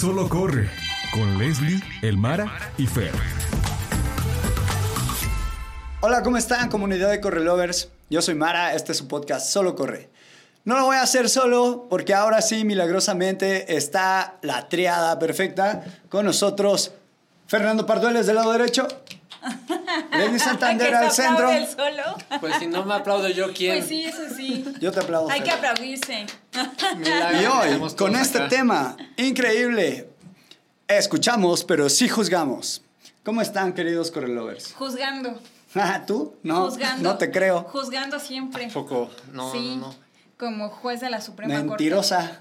Solo corre con Leslie, Elmara y Fer. Hola, ¿cómo están, comunidad de correlovers? Yo soy Mara, este es su podcast Solo Corre. No lo voy a hacer solo porque ahora sí, milagrosamente, está la triada perfecta con nosotros. Fernando Pardueles del lado derecho. Lenny Santander al centro. Solo. Pues si no me aplaudo yo, ¿quién? Pues sí, eso sí. Yo te aplaudo. Hay Fer. que aplaudirse. Milagro, Y hoy, estamos con todos este acá. tema increíble, escuchamos, pero sí juzgamos. ¿Cómo están, queridos correlovers? Juzgando. ¿Tú? No, Juzgando. no te creo. Juzgando siempre. Poco, no, Sí. no. Como juez de la Suprema Mentirosa.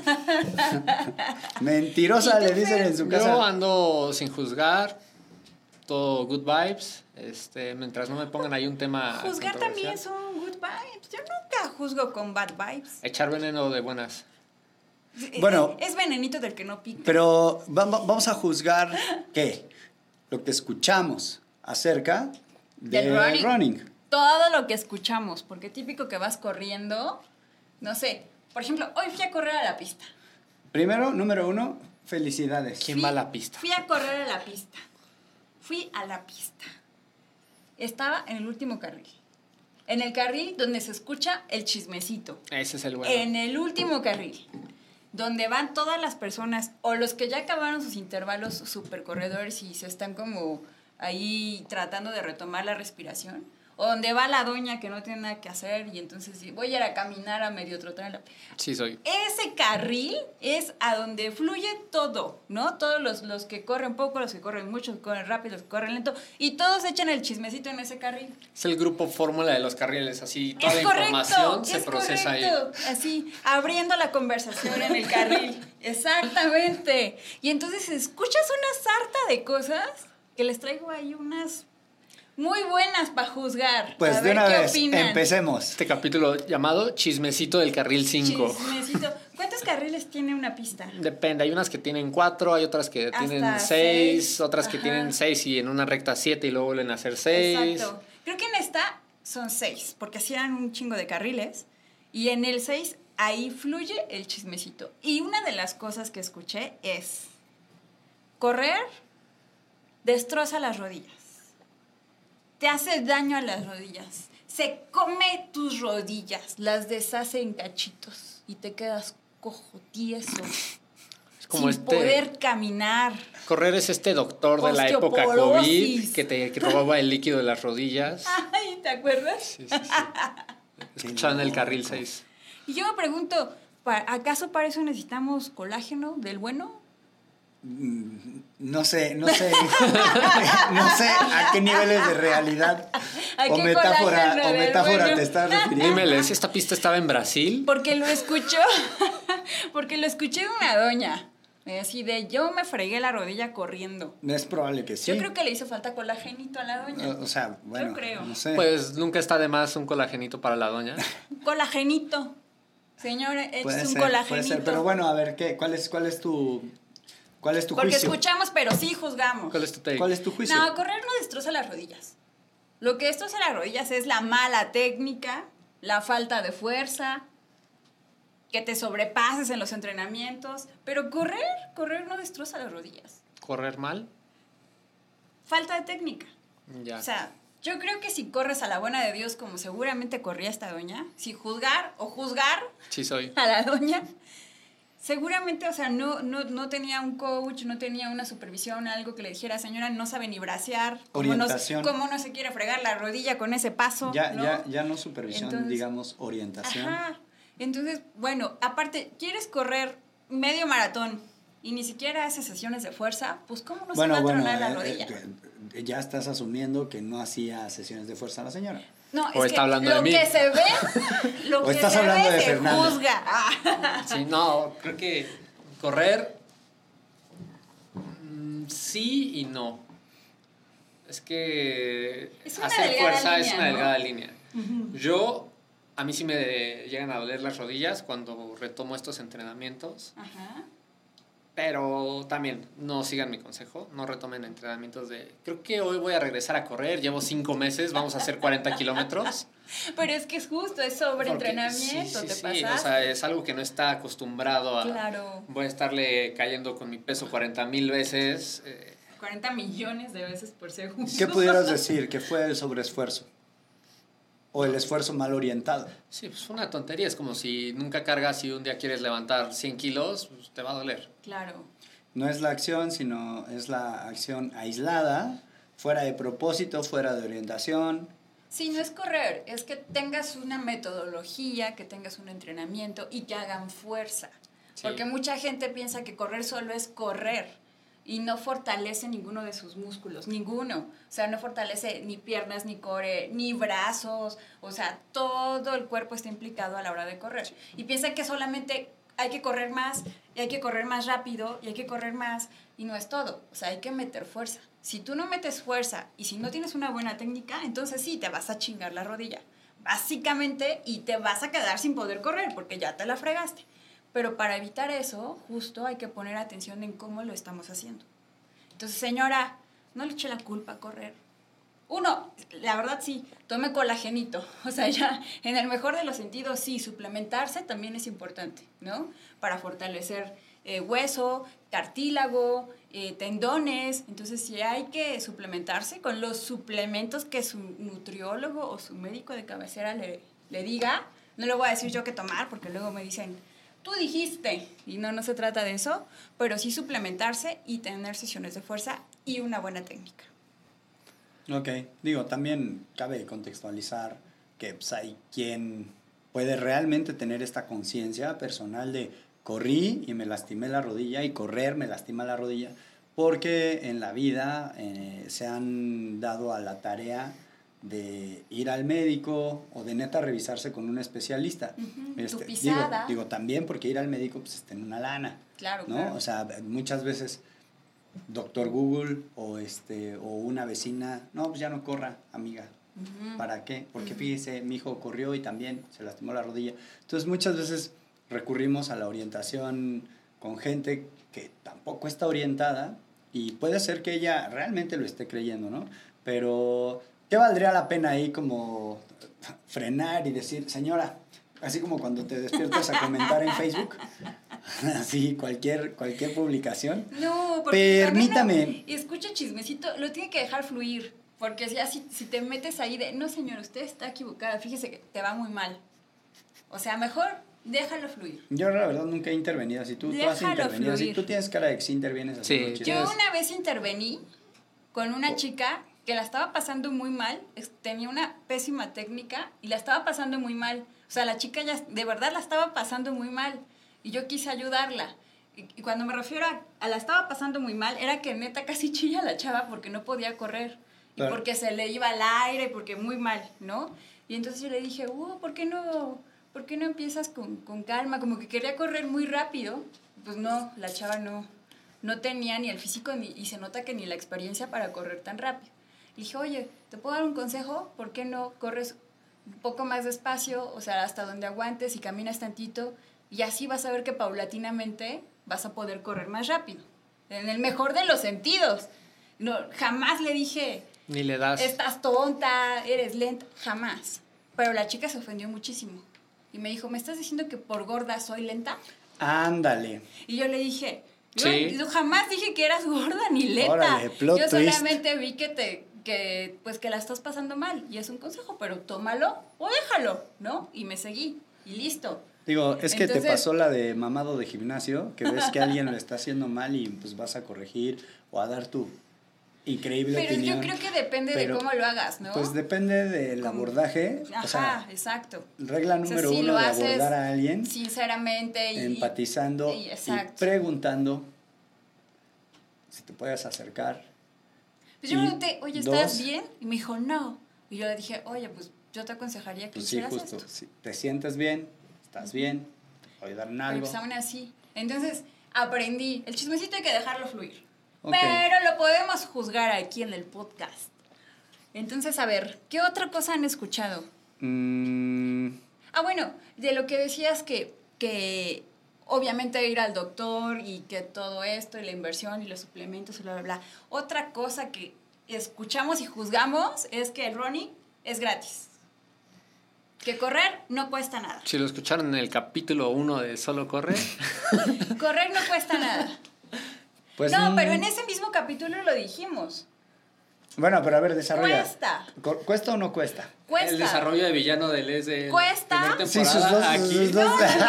Mentirosa, ¿Y tú, le dicen Fer? en su Yo casa. ando sin juzgar, todo good vibes, mientras no me pongan ahí un tema Juzgar también controversial. son good vibes. Yo nunca juzgo con bad vibes. Echar veneno de buenas. Bueno. Es venenito del que no pica. Pero vamos a juzgar, ¿qué? Lo que escuchamos acerca Del del running. Todo lo que escuchamos, porque típico que vas corriendo, no sé, por ejemplo, hoy fui a correr a la pista. Primero, número uno, felicidades. ¿Quién va a la pista? Fui a correr a la pista. Fui a la pista. Estaba en el último carril. En el carril donde se escucha el chismecito. Ese es el bueno. En el último carril. Donde van todas las personas o los que ya acabaron sus intervalos supercorredores y se están como ahí tratando de retomar la respiración. O donde va la doña que no tiene nada que hacer y entonces voy a ir a caminar a medio trotar. Sí, soy. Ese carril es a donde fluye todo, ¿no? Todos los que corren poco, los que corren mucho, los que corren rápido, los que corren lento, y todos echan el chismecito en ese carril. Es el grupo fórmula de los carriles, así toda la Es correcto, información se es procesa correcto. ahí. Así, abriendo la conversación en el carril. Exactamente. Y entonces escuchas una sarta de cosas que les traigo ahí unas muy buenas para juzgar. Pues A de ver una qué vez, opinan. empecemos. Este capítulo llamado Chismecito del Carril 5. Chismecito. ¿Cuántos carriles tiene una pista? Depende, hay unas que tienen 4, hay otras que Hasta tienen 6, seis. otras que Ajá. tienen 6 y en una recta 7 y luego vuelven a hacer 6. Exacto. Creo que en esta son 6, porque así eran un chingo de carriles. Y en el 6, ahí fluye el chismecito. Y una de las cosas que escuché es: correr destroza las rodillas. Te hace daño a las rodillas. Se come tus rodillas, las deshace en cachitos y te quedas cojo, tieso, Es como sin poder caminar. Correr es este doctor de la época Osteoporosis. COVID que te robaba el líquido de las rodillas. Ay, ¿te acuerdas? Sí, sí, sí. Escuchaban el carril 6. Y yo me pregunto, ¿acaso para eso necesitamos colágeno del bueno? No sé, no sé a qué niveles de realidad ¿A o qué metáfora, colágeno o del metáfora bueno? te estás refiriendo. Dímeles, ¿esta pista estaba en Brasil? Porque lo escuchó, porque lo escuché de una doña, así de yo me fregué la rodilla corriendo. Es probable que sí. Yo creo que le hizo falta colágenito a la doña. O sea, bueno, Yo creo. no sé. Pues nunca está de más un colagenito para la doña. Colagenito. Señora, puede es un ser, colagenito. puede ser, pero bueno, a ver, ¿cuál es tu Porque juicio? escuchamos, pero sí juzgamos. ¿Cuál es tu take? ¿Cuál es tu juicio? No, correr no destroza las rodillas. Lo que destroza las rodillas es la mala técnica, la falta de fuerza, que te sobrepases en los entrenamientos. Pero correr no destroza las rodillas. ¿Correr mal? Falta de técnica. Ya. O sea, yo creo que si corres a la buena de Dios, como seguramente corría esta doña, si juzgar Sí soy. a la doña, seguramente, o sea, no tenía un coach, no tenía una supervisión, algo que le dijera, señora, no sabe ni bracear. Orientación. ¿Cómo no se quiere fregar la rodilla con ese paso? Ya no supervisión, Entonces, digamos orientación. Ajá. Entonces, bueno, aparte, ¿quieres correr medio maratón y ni siquiera haces sesiones de fuerza? Pues, ¿cómo no se va a tronar la rodilla? Ya estás asumiendo que no hacía sesiones de fuerza la señora. No, O es está que hablando de lo mí. que se ve, lo O que estás se hablando ve de se Fernanda. juzga. Sí, no, creo que correr sí y no. Es que Es una hacer delgada fuerza es línea, una ¿no? delgada línea. A mí sí me llegan a doler las rodillas cuando retomo estos entrenamientos. Ajá. Pero también no sigan mi consejo, no retomen entrenamientos de... Creo que hoy voy a regresar a correr, llevo 5 meses, vamos a hacer 40 kilómetros. Pero es que es justo, es sobreentrenamiento, te pasaste. O sea, es algo que no está acostumbrado a... Claro. Voy a estarle cayendo con mi peso 40,000 veces. 40 millones de veces por segundo. ¿Qué pudieras decir? ¿Que fue el sobreesfuerzo? ¿O el esfuerzo mal orientado? Sí, pues fue una tontería. Es como si nunca cargas y un día quieres levantar 100 kilos, pues te va a doler. Claro. No es la acción, sino es la acción aislada, fuera de propósito, fuera de orientación. Sí, no es correr, es que tengas una metodología, que tengas un entrenamiento y que hagan fuerza. Sí. Porque mucha gente piensa que correr solo es correr y no fortalece ninguno de sus músculos, ninguno. O sea, no fortalece ni piernas, ni core, ni brazos. O sea, todo el cuerpo está implicado a la hora de correr. Y piensan que solamente hay que correr más, y hay que correr más rápido, y hay que correr más, y no es todo. O sea, hay que meter fuerza. Si tú no metes fuerza y si no tienes una buena técnica, entonces sí, te vas a chingar la rodilla. Básicamente, y te vas a quedar sin poder correr porque ya te la fregaste. Pero para evitar eso, justo hay que poner atención en cómo lo estamos haciendo. Entonces, señora, no le eche la culpa a correr. Uno, la verdad sí, tome colagenito. O sea, ya en el mejor de los sentidos, sí, suplementarse también es importante, ¿no? Para fortalecer hueso, cartílago, tendones. Entonces, sí hay que suplementarse con los suplementos que su nutriólogo o su médico de cabecera le diga. No le voy a decir yo qué tomar porque luego me dicen... Tú dijiste, y no se trata de eso, pero sí suplementarse y tener sesiones de fuerza y una buena técnica. Ok, digo, también cabe contextualizar que pues, hay quien puede realmente tener esta conciencia personal de corrí y me lastimé la rodilla y correr me lastima la rodilla, porque en la vida se han dado a la tarea de ir al médico o de neta revisarse con un especialista. Tu pisada. Digo, también porque ir al médico pues está en una lana. Claro, ¿no? claro. O sea, muchas veces doctor Google o una vecina, no, pues ya no corra, amiga. ¿Para qué? Porque fíjese, mi hijo corrió y también se lastimó la rodilla. Entonces muchas veces recurrimos a la orientación con gente que tampoco está orientada y puede ser que ella realmente lo esté creyendo, ¿no? Pero ¿qué valdría la pena ahí como frenar y decir, señora, así como cuando te despiertas a comentar en Facebook, así cualquier publicación? No, porque permítame. Y escucha chismecito, lo tiene que dejar fluir, porque si te metes ahí de, no señor, usted está equivocada, fíjese que te va muy mal. O sea, mejor déjalo fluir. Yo la verdad nunca he intervenido así. Tú has intervenido así. Tú tienes cara de que sí intervienes así. Sí, yo una vez intervení con una chica que la estaba pasando muy mal, tenía una pésima técnica y la estaba pasando muy mal. O sea, la chica ya de verdad la estaba pasando muy mal y yo quise ayudarla. Y cuando me refiero a la estaba pasando muy mal, era que neta casi chilla la chava porque no podía correr. Claro. Y porque se le iba al aire, porque muy mal, ¿no? Y entonces yo le dije, ¿por qué no empiezas con calma? Como que quería correr muy rápido. Pues no, la chava no tenía ni el físico y se nota que ni la experiencia para correr tan rápido. Le dije, oye, ¿te puedo dar un consejo? ¿Por qué no corres un poco más despacio? O sea, hasta donde aguantes y caminas tantito. Y así vas a ver que paulatinamente vas a poder correr más rápido. En el mejor de los sentidos. No, jamás le dije... Ni le das... Estás tonta, eres lenta. Jamás. Pero la chica se ofendió muchísimo. Y me dijo, ¿me estás diciendo que por gorda soy lenta? Ándale. Y yo le dije... Sí. Yo jamás dije que eras gorda ni lenta. Órale, plot yo twist. solamente vi que la estás pasando mal y es un consejo, pero tómalo o déjalo, ¿no? Y me seguí y listo. Digo, es que Entonces, te pasó la de mamado de gimnasio, que ves que alguien lo está haciendo mal y pues vas a corregir o a dar tu increíble pero opinión. Pero yo creo que depende de cómo lo hagas, ¿no? Pues depende del abordaje. Ajá, o sea, exacto. Regla número si 1 lo de haces abordar a alguien. sinceramente empatizando y preguntando si te puedes acercar. Pues yo pregunté, oye, ¿estás bien? Y me dijo, no. Y yo le dije, oye, pues yo te aconsejaría que hicieras esto. Sí, justo. Si te sientes bien, estás bien, te puedo ayudar en algo. Pero pues aún así. Entonces, aprendí. El chismecito hay que dejarlo fluir. Okay. Pero lo podemos juzgar aquí en el podcast. Entonces, a ver, ¿qué otra cosa han escuchado? Bueno, de lo que decías que obviamente ir al doctor y que todo esto, y la inversión y los suplementos y bla, bla, bla. Otra cosa que escuchamos y juzgamos es que el running es gratis. Que correr no cuesta nada. Si lo escucharon en el capítulo 1 de Solo Corre. Correr no cuesta nada. Pues, no, pero en ese mismo capítulo lo dijimos. Bueno, pero a ver, desarrolla. Cuesta. ¿Cuesta o no cuesta? Cuesta. El desarrollo de villano de Les de Cuesta. primer Sí, sus temporada dos, aquí. sus dos,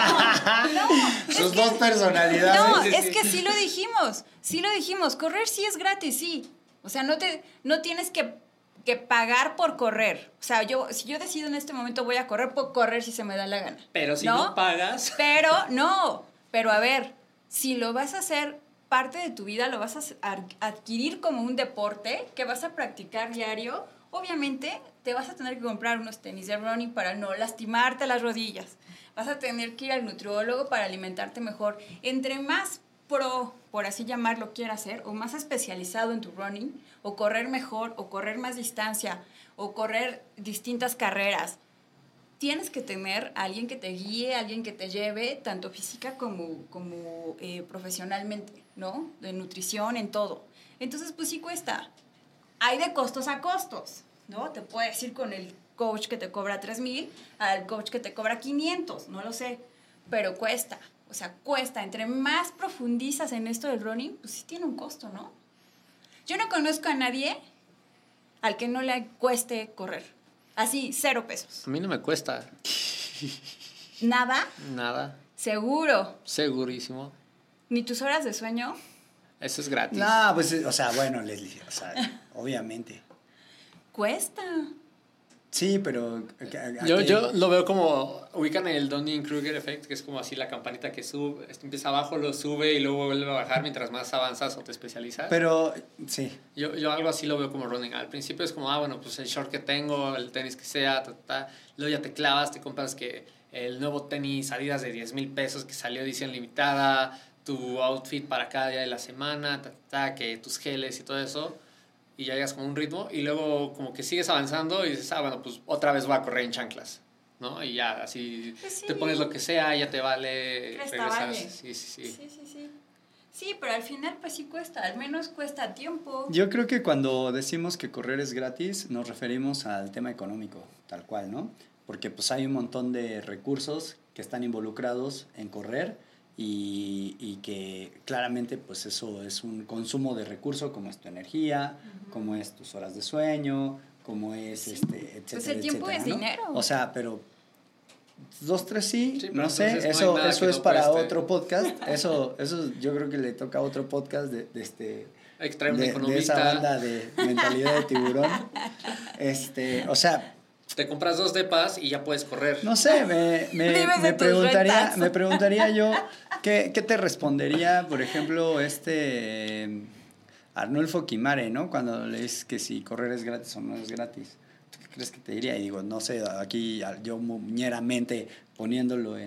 No, sus es dos que, personalidades. no, Sí, es sí. que sí lo dijimos. Correr sí es gratis, sí. O sea, no tienes que pagar por correr. O sea, si yo decido en este momento voy a correr, puedo correr si se me da la gana. Pero si no pagas. Pero a ver, si lo vas a hacer parte de tu vida, lo vas a adquirir como un deporte que vas a practicar diario, obviamente te vas a tener que comprar unos tenis de running para no lastimarte las rodillas. Vas a tener que ir al nutriólogo para alimentarte mejor. Entre más pro, por así llamarlo, quieras ser, o más especializado en tu running, o correr mejor, o correr más distancia, o correr distintas carreras, tienes que tener a alguien que te guíe, alguien que te lleve, tanto física como profesionalmente, ¿no? De nutrición, en todo. Entonces, pues sí cuesta. Hay de costos a costos, ¿no? Te puedes ir con el coach que te cobra 3,000 al coach que te cobra 500, no lo sé, pero cuesta. O sea, cuesta. Entre más profundizas en esto del running, pues sí tiene un costo, ¿no? Yo no conozco a nadie al que no le cueste correr. Así, 0 pesos. A mí no me cuesta ¿Nada? nada. Seguro. Segurísimo. Ni tus horas de sueño. Eso es gratis. No, pues, o sea, bueno, Leslie, o sea, obviamente. Cuesta. Sí, pero... Yo lo veo como, ubican el Dunning-Kruger effect, que es como así la campanita que sube, empieza abajo, lo sube y luego vuelve a bajar mientras más avanzas o te especializas. Pero, sí. Yo algo así lo veo como running. Al principio es como, bueno, pues el short que tengo, el tenis que sea, luego ya te clavas, te compras que el nuevo tenis Adidas de 10,000 pesos que salió edición limitada, tu outfit para cada día de la semana, que tus geles y todo eso. Y ya llegas con un ritmo y luego como que sigues avanzando y dices, bueno, pues otra vez voy a correr en chanclas, ¿no? Y ya así Pues sí. te pones lo que sea, ya te vale, Cresta vale. Sí. Sí, pero al final pues sí cuesta, al menos cuesta tiempo. Yo creo que cuando decimos que correr es gratis, nos referimos al tema económico, tal cual, ¿no? Porque pues hay un montón de recursos que están involucrados en correr y que claramente pues eso es un consumo de recursos, como es tu energía, como es tus horas de sueño, como es etcétera, Pues el tiempo etcétera, es ¿no? dinero. O sea, pero 2, 3 sí, Sí, pero no sé, entonces no hay nada eso que es no para cueste. otro podcast, eso yo creo que le toca a otro podcast de Extraer un de economista. esa banda de mentalidad de tiburón. O sea, Te compras 2 depas y ya puedes correr. no sé, Vives de tus rentas. me preguntaría yo, ¿qué te respondería, por ejemplo, Arnulfo Quimare, ¿no? Cuando le dices que si correr es gratis o no es gratis. ¿Tú qué crees que te diría? Y digo, no sé, aquí yo muñeramente poniéndolo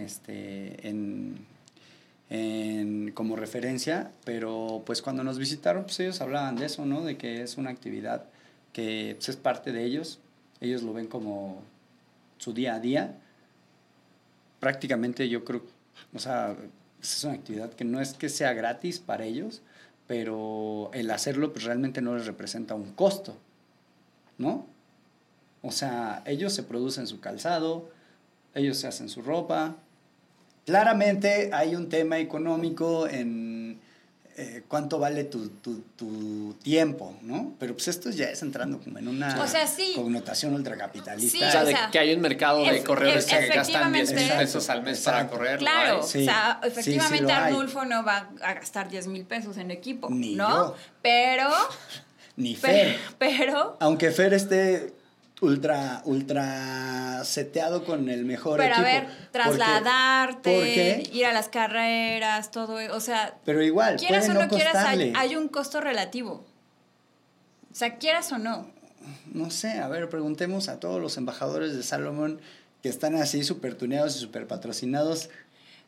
como referencia, pero pues cuando nos visitaron, pues ellos hablaban de eso, ¿no? De que es una actividad que pues, es parte de ellos. Ellos lo ven como su día a día. Prácticamente yo creo, o sea, es una actividad que no es que sea gratis para ellos, pero el hacerlo pues realmente no les representa un costo, ¿no? O sea, ellos se producen su calzado, ellos se hacen su ropa. Claramente hay un tema económico en cuánto vale tu tiempo, ¿no? Pero pues esto ya es entrando como en una O sea, sí. connotación ultracapitalista. Sí, O sea, o de sea, que hay un mercado de corredores que gastan 10,000 efectivamente. pesos al mes para Exacto. correr. Claro, ¿no? Sí, o sea, sí, efectivamente sí lo hay. Arnulfo no va a gastar 10,000 pesos en equipo, Ni ¿no? yo. Pero, Ni Fer. pero, Aunque Fer esté ultra seteado con el mejor pero a equipo. ver, trasladarte, porque ir a las carreras, todo, o sea, pero igual, quieras puede o no no quieras, costarle. hay un costo relativo. O sea, quieras o no. No sé, a ver, preguntemos a todos los embajadores de Salomón que están así súper tuneados y súper patrocinados.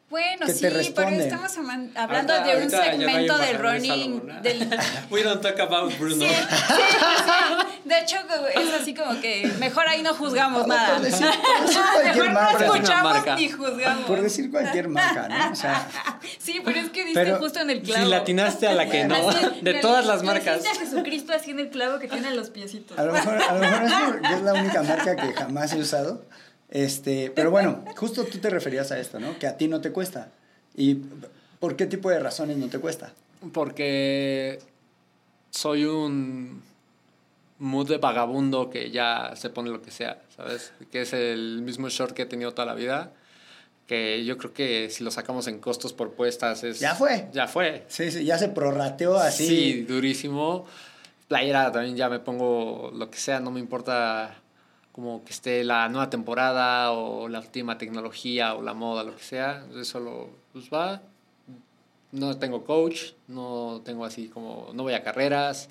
Bueno, que sí, te pero responden. estamos hablando de un Ahorita ya no hay segmento del embajadores running. Salomón, ¿eh? Del, We don't talk about Bruno. sí, sí. De hecho, es así como que mejor ahí no juzgamos nada. Por decir cualquier Mejor no marca. Por decir una escuchamos marca. ni juzgamos. Por decir cualquier marca, ¿no? O sea, Sí, pero es que diste Pero justo en el clavo. Si latinaste a la que no, Así, de le- todas las le marcas. hiciste a Jesucristo así en el clavo que tiene los piecitos. a lo mejor es porque es la única marca que jamás he usado. Pero bueno, justo tú te referías a esto, ¿no? Que a ti no te cuesta. ¿Y por qué tipo de razones no te cuesta? Porque soy un mood de vagabundo que ya se pone lo que sea, ¿sabes? Que es el mismo short que he tenido toda la vida, que yo creo que si lo sacamos en costos por puestas es... Ya fue. Ya fue. Sí, ya se prorrateó así. Sí, durísimo. Playera también ya me pongo lo que sea, no me importa como que esté la nueva temporada o la última tecnología o la moda, lo que sea. Eso lo pues va. No tengo coach, no tengo así como, no voy a carreras,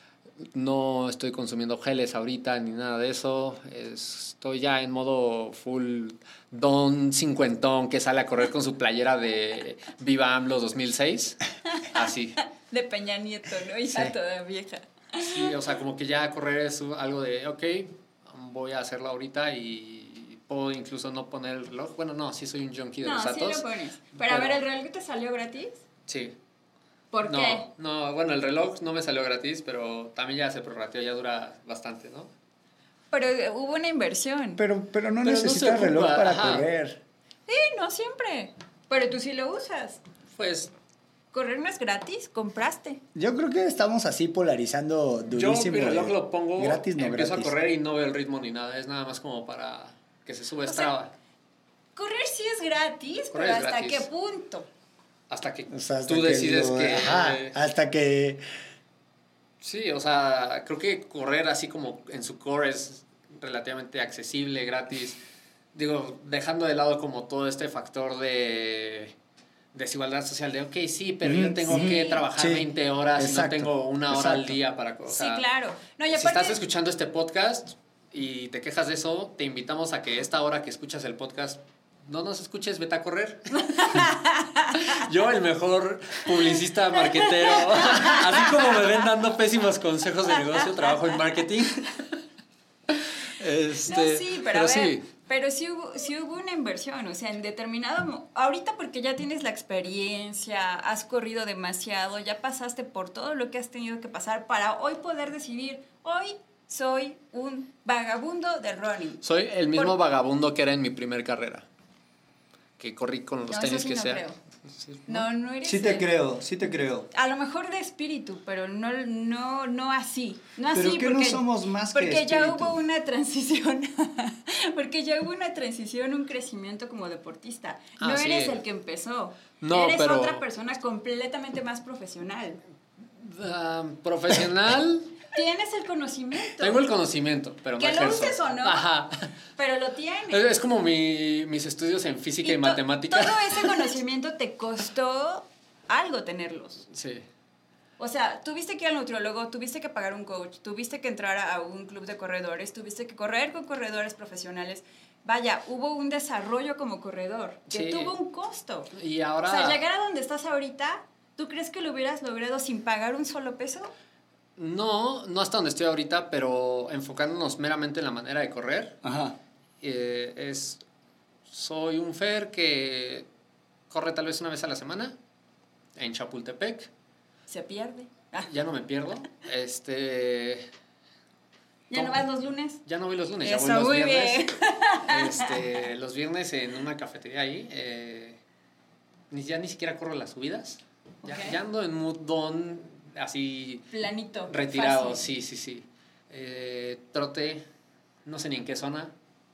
no estoy consumiendo geles ahorita ni nada de eso. Estoy ya en modo full don cincuentón que sale a correr con su playera de Viva AMLO 2006. Así. De Peña Nieto, ¿no? Y ya Sí. toda vieja. Sí, o sea, como que ya correr es algo de, ok, voy a hacerlo ahorita y puedo incluso no poner el reloj. Bueno, no, sí soy un junkie de No, los sí datos. lo pones. Pero a ver, ¿el reloj te salió gratis? Sí. ¿Por no, qué? No, bueno, el reloj no me salió gratis, pero también ya se prorrateó, ya dura bastante, ¿no? Pero hubo una inversión. Pero no Pero no necesitas se reloj ocupa, para ajá. correr. Sí, no siempre. Pero tú sí lo usas. Pues Correr no es gratis, compraste. Yo creo que estamos así polarizando yo durísimo. mi reloj de lo pongo, gratis, no empiezo gratis. a correr y no veo el ritmo ni nada, es nada más como para que se sube O sea, Strava. Correr sí es gratis, Correr pero es ¿hasta gratis. qué punto? Hasta que O sea, hasta tú decides lo- que... Ajá, hasta que... Sí, o sea, creo que correr así como en su core es relativamente accesible, gratis. Digo, dejando de lado como todo este factor de desigualdad social de, ok, sí, pero yo tengo Sí. que trabajar Sí, 20 horas exacto, y no tengo una hora al exacto. día para... O sea, Sí, claro. No, y si aparte, estás escuchando este podcast y te quejas de eso, te invitamos a que esta hora que escuchas el podcast no nos escuches, vete a correr. Yo, el mejor publicista marquetero, así como me ven dando pésimos consejos de negocio, trabajo en marketing. no, sí, pero a ver, sí. pero sí hubo una inversión, o sea, en determinado... Ahorita porque ya tienes la experiencia, has corrido demasiado, ya pasaste por todo lo que has tenido que pasar para hoy poder decidir, hoy soy un vagabundo de running. Soy el mismo Por- vagabundo que era en mi primer carrera. Que corrí con los No, tenis eso sí que no sea. creo. Sí, No eres... Sí te creo. A lo mejor de espíritu, pero no así. No ¿Pero así qué no somos más que porque ya espíritu? hubo una transición. Porque ya hubo una transición, un crecimiento como deportista. Ah, No sí. eres el que empezó. No, eres pero- otra persona completamente más profesional. Profesional, Tienes el conocimiento. tengo el conocimiento, pero no Que lo ejerzo. uses o no. Ajá. Pero lo tienes. Es como mis estudios en física y, matemática. Todo ese conocimiento te costó algo tenerlos. Sí. O sea, tuviste que ir al nutriólogo, tuviste que pagar un coach, tuviste que entrar a un club de corredores, tuviste que correr con corredores profesionales. Vaya, hubo un desarrollo como corredor que Sí. tuvo un costo. Y ahora... O sea, llegar a donde estás ahorita, ¿tú crees que lo hubieras logrado sin pagar un solo peso? No hasta donde estoy ahorita, pero enfocándonos meramente en la manera de correr. Ajá. Soy un Fer que corre tal vez una vez a la semana en Chapultepec. Se pierde. Ah, Ya no me pierdo. ¿ya no vas los lunes? Ya no voy los lunes, ya Eso, voy los muy viernes. bien. Los viernes en una cafetería ahí. Ya ni siquiera corro las subidas. Ya, Ok. ya ando en mood don, así Planito. retirado. fácil. Sí. Trote, no sé ni en qué zona.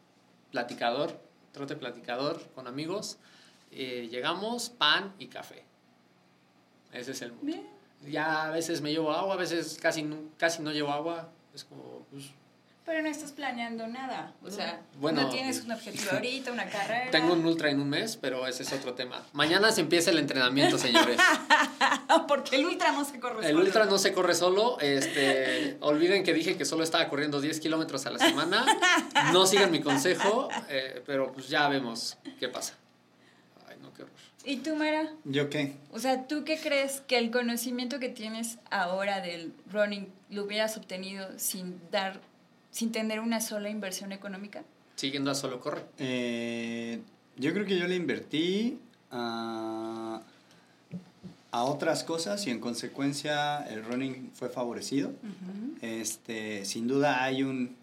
Trote platicador con amigos. Llegamos, pan y café. Ese es el mood. Bien. Ya a veces me llevo agua, a veces casi no llevo agua. Es como, pues, Pero no estás planeando nada. O sea, Bueno, no tienes un objetivo ahorita, una carrera. tengo un ultra en un mes, pero ese es otro tema. Mañana se empieza el entrenamiento, señores. Porque el ultra no se corre El solo. ultra no se corre solo. Olviden que dije que solo estaba corriendo 10 kilómetros a la semana. No sigan mi consejo, pero pues ya vemos qué pasa. Ay, no, qué horror. ¿Y tú, Mara? ¿Yo qué? O sea, ¿tú qué crees que el conocimiento que tienes ahora del running lo hubieras obtenido sin tener una sola inversión económica? Siguiendo a Solo Corre. Yo creo que yo le invertí a otras cosas y en consecuencia el running fue favorecido. Sin duda hay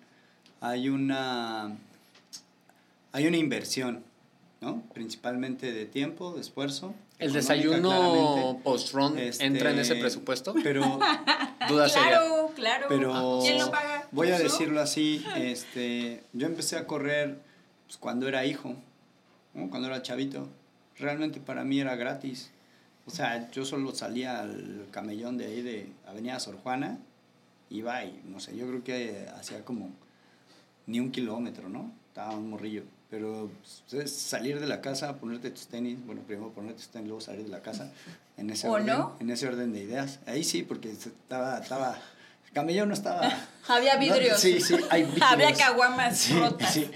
una inversión, ¿no? Principalmente de tiempo, de esfuerzo. ¿El económica, desayuno claramente. post-run entra en ese presupuesto? Pero Duda seria. Claro. Pero ¿Quién lo paga? voy a ¿Tú? decirlo así, yo empecé a correr pues, cuando era hijo, ¿no? Cuando era chavito. Realmente para mí era gratis. O sea, yo solo salía al camellón de ahí de Avenida Sor Juana, iba y no sé, yo creo que hacía como ni 1 kilómetro, ¿no? Estaba un morrillo. Pero pues, es salir de la casa, ponerte tus tenis, bueno, primero ponerte tus tenis, luego salir de la casa, en ese orden de ideas. Ahí sí, porque estaba el camellón no estaba... Había vidrios. No, sí, hay vidrios. Había caguamas rotas. Sí,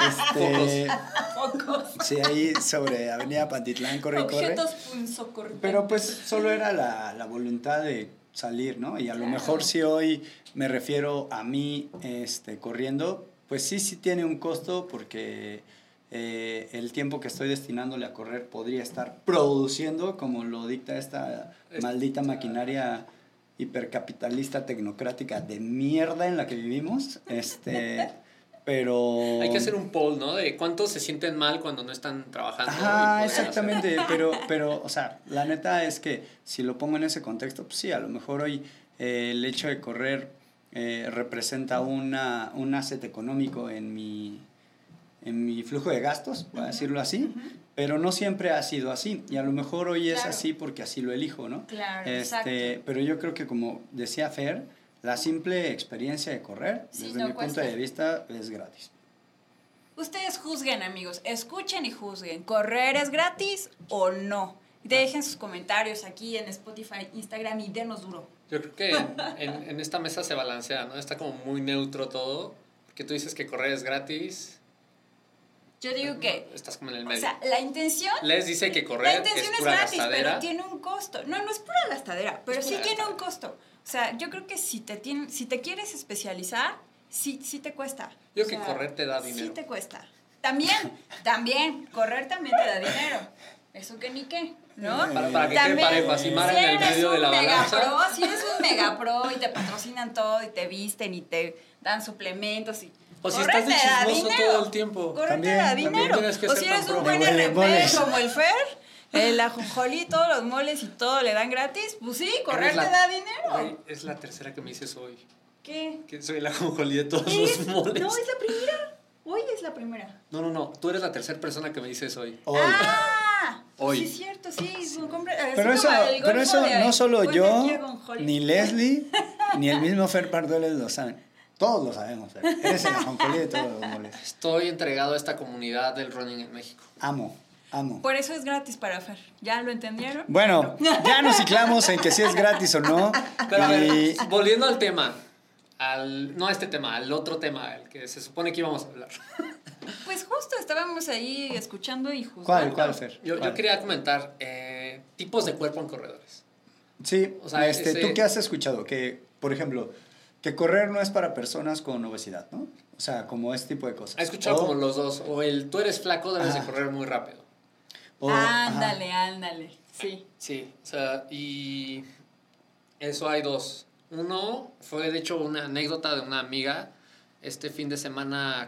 Focos. sí, ahí sobre Avenida Pantitlán, corre y corre. Objetos punzocortantes. Pero pues solo era la voluntad de salir, ¿no? Y a lo mejor si hoy me refiero a mí corriendo, pues sí tiene un costo porque el tiempo que estoy destinándole a correr podría estar produciendo, como lo dicta esta maldita maquinaria hipercapitalista tecnocrática de mierda en la que vivimos, pero... Hay que hacer un poll, ¿no? De cuántos se sienten mal cuando no están trabajando. Exactamente, pero, o sea, la neta es que si lo pongo en ese contexto, pues sí, a lo mejor hoy el hecho de correr representa un asset económico en mi flujo de gastos, voy a decirlo así, pero no siempre ha sido así, y a lo mejor hoy es así porque así lo elijo, ¿no? Claro, exacto. Pero yo creo que como decía Fer, la simple experiencia de correr, desde mi punto de vista, es gratis. Ustedes juzguen, amigos, escuchen y juzguen, ¿correr es gratis o no? Dejen sus comentarios aquí en Spotify, Instagram y denos duro. Yo creo que en esta mesa se balancea, ¿no? Está como muy neutro todo, porque tú dices que correr es gratis. Yo digo que... Estás como en el medio. O sea, la intención... Les dice que correr es pura gratis, gastadera. pero tiene un costo. No es pura gastadera, pero sí tiene un costo. O sea, yo creo que si te quieres especializar, sí te cuesta. Yo creo que correr te da dinero. Sí te cuesta. También, correr también te da dinero. Eso que ni qué, ¿no? Para que quede parejo, así Mara en el medio de la balanza. Si eres un mega pro y te patrocinan todo y te visten y te dan suplementos y... O si estás de chismoso todo el tiempo. Correr te da dinero. O si eres un buen RP como el Fer, el ajonjolí, todos los moles y todo le dan gratis, pues sí, correr te da dinero. Güey, es la tercera que me dices hoy. ¿Qué? Que soy el ajonjolí de todos los moles. No, es la primera. Hoy es la primera. No. Tú eres la tercera persona que me dices hoy. Hoy. Sí, es cierto, sí. Pero eso no solo yo, ni Leslie, ni el mismo Fer Pardueles lo saben. Todos lo sabemos, Fer. Eres el ajonjolí de todos los moles. Estoy entregado a esta comunidad del running en México. Amo. Por eso es gratis para Fer. ¿Ya lo entendieron? Bueno, ya nos ciclamos en que si es gratis o no. Pero a ver, volviendo al tema. No a este tema, al otro tema, el que se supone que íbamos a hablar. Pues justo estábamos ahí escuchando y juzgando. ¿Cuál, Fer? Yo quería comentar tipos de cuerpo en corredores. Sí, o sea, ¿tú qué has escuchado? Que, por ejemplo, que correr no es para personas con obesidad, ¿no? O sea, como ese tipo de cosas. He escuchado como los dos. O tú eres flaco, debes de correr muy rápido. Ándale. Sí. Sí, o sea, y eso hay dos. Uno fue de hecho una anécdota de una amiga. Este fin de semana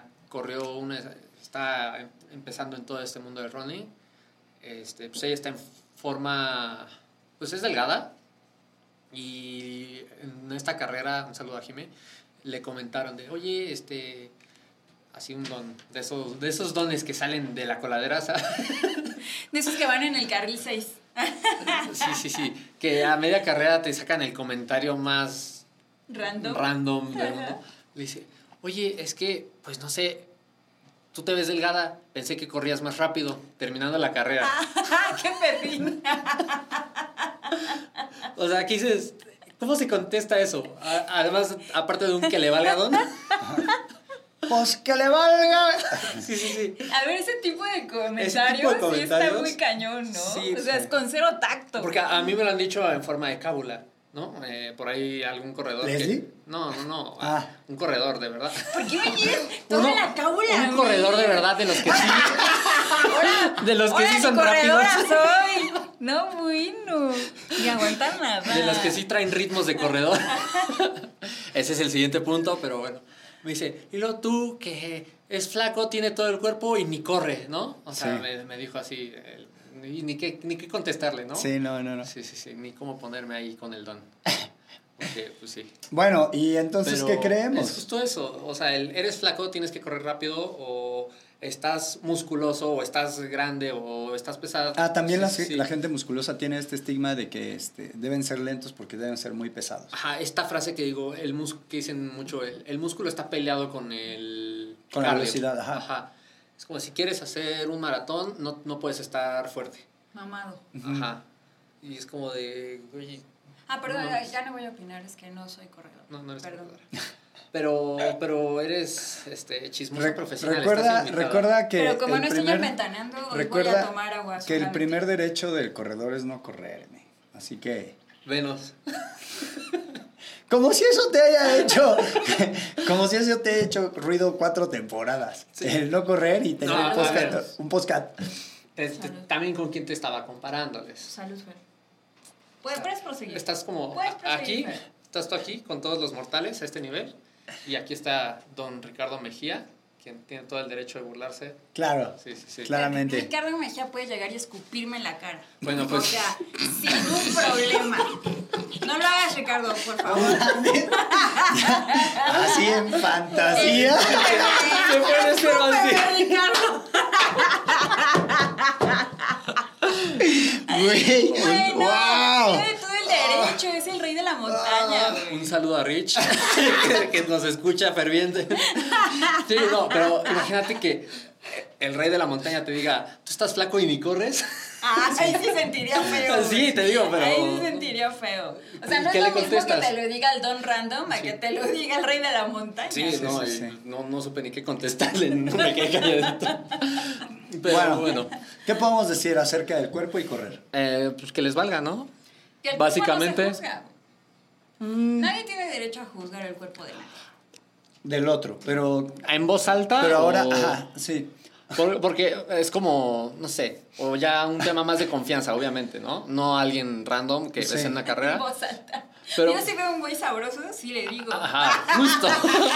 está empezando en todo este mundo del running. Pues ella está en forma, pues es delgada. Y en esta carrera, un saludo a Jimé, le comentaron de, oye, así un don, de esos dones que salen de la coladera, ¿sabes? De esos que van en el carril 6. Sí, que a media carrera te sacan el comentario más random del mundo. Le dice, oye, es que, pues no sé, tú te ves delgada, pensé que corrías más rápido, terminando la carrera. ¡Qué perrín! O sea, aquí dices, ¿cómo se contesta eso? Además, aparte de un que le valga don. Pues que le valga. Sí. A ver, ese tipo de comentarios, sí está comentarios, muy cañón, ¿no? sí, o sea, es con cero tacto. Porque a mí me lo han dicho en forma de cábula, ¿no? Por ahí algún corredor. ¿Leslie? No. Ah. Un corredor, de verdad. ¿Por qué me quieres toda la cábula? Un corredor de verdad, de los que sí. De los que sí son rápidos. Soy. No, bueno. Ni aguantar nada. De los que sí traen ritmos de corredor. Ese es el siguiente punto, pero bueno. Me dice, y luego tú, que es flaco, tiene todo el cuerpo y ni corre, ¿no? O sea, Sí. me dijo así, ni qué contestarle, ¿no? Sí, no. Sí, ni cómo ponerme ahí con el don. Porque, pues sí. Bueno, y entonces, Pero ¿qué creemos? es justo eso, o sea, eres flaco, tienes que correr rápido, o estás musculoso, o estás grande, o estás pesado. También Sí. la gente musculosa tiene este estigma de que deben ser lentos porque deben ser muy pesados. Ajá, esta frase que digo, que dicen mucho, el músculo está peleado con el Con la cardio. velocidad, ajá. Es como si quieres hacer un maratón, no puedes estar fuerte. Mamado. Ajá. Y es como de, oye, Perdón, No. ya no voy a opinar, es que no soy corredor. no eres Perdón. corredor. Pero eres chismoso profesional. estás invitada. Recuerda que Pero como el no estoy primer- ventaneando, hoy voy recuerda a tomar agua que el solamente. primer derecho del corredor es no correrme. Así que... Venos. Como si eso te haya hecho... como si eso te haya hecho ruido 4 temporadas. Sí. El no correr y tener No, un podcast. También con quién te estaba comparándoles. Salud, Fer. Puedes proseguir. Estás como Puedes proseguir, aquí, Fer. estás tú aquí con todos los mortales a este nivel. Y aquí está don Ricardo Mejía, quien tiene todo el derecho de burlarse. Claro, Sí. claramente. Ricardo Mejía puede llegar y escupirme en la cara. Bueno, pues- O sea, sin un problema. No lo hagas, Ricardo, por favor. Así en fantasía. Se puede hacer así. Escúpeme, Ricardo. Güey, Bueno, wow. tiene todo el derecho, es el rey de la montaña, güey. Un saludo a Rich, que nos escucha ferviente. Sí, no, pero imagínate que el rey de la montaña te diga, tú estás flaco y ni corres. Ahí sí sentiría feo. Sí, güey. te digo, pero- Ahí sí sentiría feo. O sea, no ¿Qué es le lo mismo contestas? que te lo diga el don random a que te lo diga el rey de la montaña. Sí, güey. no, sí, y sí. no supe ni qué contestarle, no me quedé calladito. Pero bueno, ¿qué podemos decir acerca del cuerpo y correr? pues que les valga, ¿no? Que el Básicamente. cuerpo no se juzga. Nadie tiene derecho a juzgar el cuerpo de nadie. Del otro, pero En voz alta. ahora, o- ajá, sí. Porque es como, no sé, o ya un tema más de confianza, obviamente, ¿no? No alguien random que Sí. ves en una carrera. En voz alta. Pero- Yo si veo un güey sabroso, sí le digo. Ajá, justo.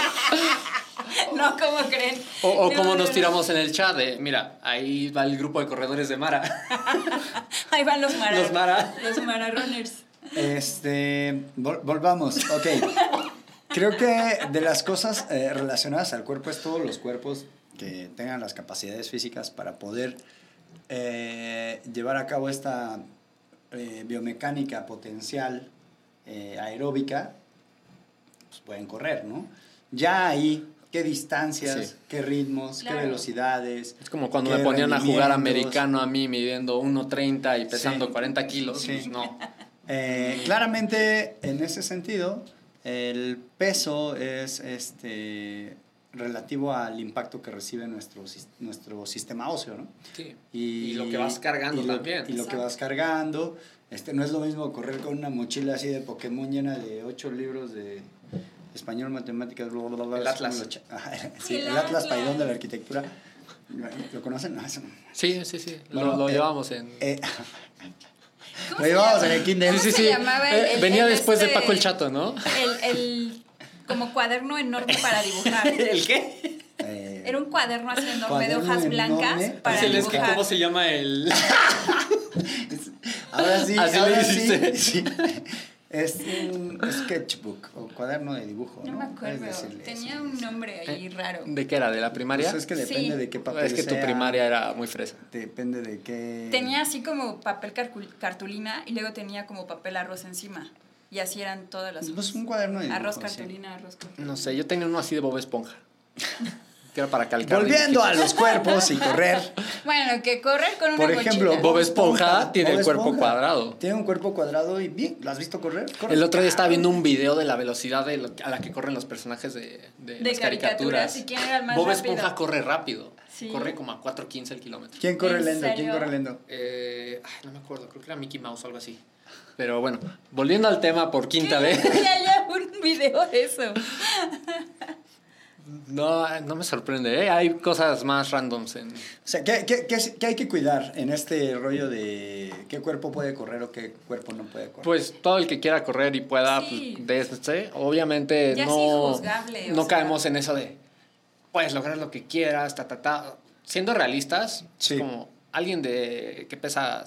No, como creen. O No, como no, nos no. tiramos en el chat de, mira, ahí va el grupo de corredores de Mara. Ahí van los Mara. Los Mara. Los Mara Runners. Volvamos, ok. Creo que de las cosas relacionadas al cuerpo es todos los cuerpos que tengan las capacidades físicas para poder llevar a cabo esta biomecánica potencial aeróbica, pues pueden correr, ¿no? Ya ahí, qué distancias, Sí. qué ritmos, Claro. qué velocidades. Es como cuando qué me ponían a jugar rendimientos. americano a mí midiendo 1.30 y pesando Sí. 40 kilos. Sí. Pues no. Claramente, en ese sentido, el peso es relativo al impacto que recibe nuestro sistema óseo, ¿no? Sí. Y lo que vas cargando también. Y lo que vas cargando. No es lo mismo correr con una mochila así de Pokémon llena de 8 libros de español, matemáticas, bla, bla, bla. El es como Atlas. Ajá, sí, El el Atlas Atlas. Paidón de la arquitectura. ¿Lo conocen? No, eso no. Sí. Bueno, lo llevamos en... ¿Cómo Lo se llevamos llama? en el kinder. ¿Cómo Sí, se sí. llamaba Venía el después de Paco el Chato, ¿no? El como cuaderno enorme para dibujar. ¿El qué? Era un cuaderno así enorme de Cuaderno hojas blancas enorme. para Es el es que, dibujar. ¿cómo se llama el...? Ahora sí, Así le ahora hiciste. sí. Es un sketchbook o cuaderno de dibujo, No ¿no? me acuerdo. Puedes decirle Tenía eso. un nombre ahí raro. ¿De qué era? ¿De la primaria? Pues es que depende Sí. de qué papel Es que tu sea, primaria era muy fresa. Depende de qué... Tenía así como papel cartulina y luego tenía como papel arroz encima. Y así eran todas las Pues un cuaderno de dibujo. arroz sí. cartulina, arroz cartulina. No sé, yo tenía uno así de Bob Esponja. Que era para calcar. Volviendo a los cuerpos y correr. Bueno, que correr con una Por ejemplo, mochila. Bob Esponja tiene Bob el cuerpo Esponja cuadrado. Tiene un cuerpo cuadrado y bien, ¿lo has visto correr? Corre. El otro día estaba viendo un video de la velocidad a la que corren los personajes de las caricaturas. ¿Y quién era el más Bob rápido? Esponja corre rápido. Sí. Corre como a 4:15 el kilómetro. ¿Quién corre ¿En lento? ¿Quién serio? corre lento? No me acuerdo, creo que era Mickey Mouse o algo así. Pero bueno, volviendo al tema por quinta vez. Que haya un video de eso. No me sorprende, ¿eh? Hay cosas más randoms en... O sea, ¿qué hay que cuidar en este rollo de qué cuerpo puede correr o qué cuerpo no puede correr? Pues todo el que quiera correr y pueda, Sí. pues, déjense. Obviamente Ya es no, injuzgable, no o sea. caemos en eso de puedes lograr lo que quieras, Siendo realistas, Sí. es como alguien que pesa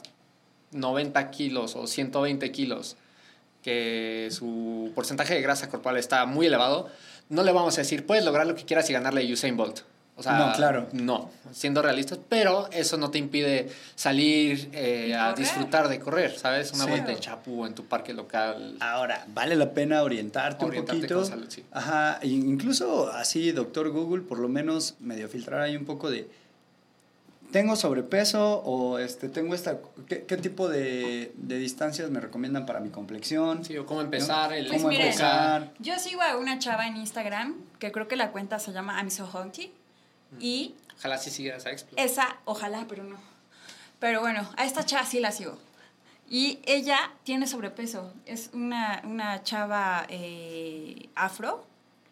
90 kilos o 120 kilos, que su porcentaje de grasa corporal está muy elevado, no le vamos a decir, puedes lograr lo que quieras y ganarle a Usain Bolt. O sea, No, claro. No, siendo realistas, pero eso no te impide salir a correr. disfrutar de correr, ¿sabes? Una Sí. vuelta en Chapú, en tu parque local. Ahora, vale la pena orientarte un Orientarte poquito. con salud, sí. Ajá, e incluso así, doctor Google, por lo menos medio filtrar ahí un poco de tengo sobrepeso o tengo ¿qué tipo de distancias me recomiendan para mi complexión? Sí, o cómo empezar, ¿No? el Pues ¿Cómo miren, empezar? yo sigo a una chava en Instagram, que creo que la cuenta se llama I'm So Hunty, y Ojalá sí siguieras a Explo. esa, ojalá, pero no. Pero bueno, a esta chava sí la sigo. Y ella tiene sobrepeso. Es una chava afro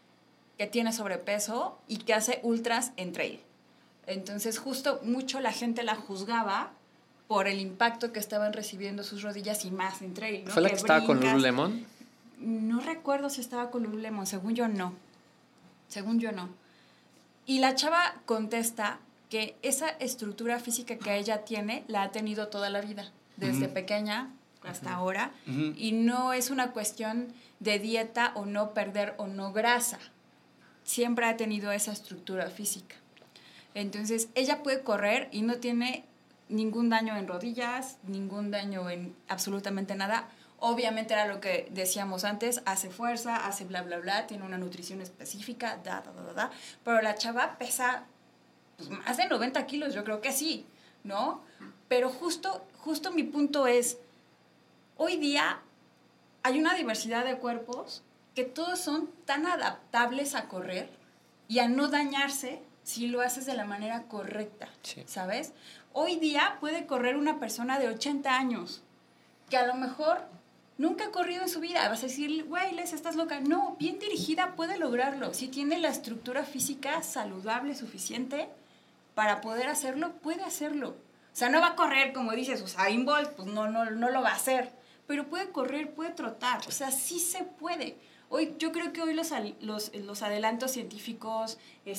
que tiene sobrepeso y que hace ultras en trail. Entonces, justo mucho la gente la juzgaba por el impacto que estaban recibiendo sus rodillas y más en trail, ¿no? ¿Fue la que estaba con brincas. Lululemon? No recuerdo si estaba con Lululemon, según yo no. Según yo no. Y la chava contesta que esa estructura física que ella tiene la ha tenido toda la vida, desde pequeña hasta ahora, y no es una cuestión de dieta o no perder o no grasa. Siempre ha tenido esa estructura física. Entonces, ella puede correr y no tiene ningún daño en rodillas, ningún daño en absolutamente nada. Obviamente era lo que decíamos antes, hace fuerza, hace bla, bla, bla, tiene una nutrición específica, pero la chava pesa pues, más de 90 kilos, yo creo que sí, ¿no? Pero justo mi punto es, hoy día hay una diversidad de cuerpos que todos son tan adaptables a correr y a no dañarse si lo haces de la manera correcta, Sí. ¿sabes? Hoy día puede correr una persona de 80 años que a lo mejor nunca ha corrido en su vida. Vas a decir, güey, Les, estás loca. No, bien dirigida puede lograrlo. Si tiene la estructura física saludable suficiente para poder hacerlo, puede hacerlo. O sea, no va a correr, como dices, Usain Bolt, pues no lo va a hacer. Pero puede correr, puede trotar. O sea, sí se puede. Hoy, yo creo que hoy los adelantos científicos,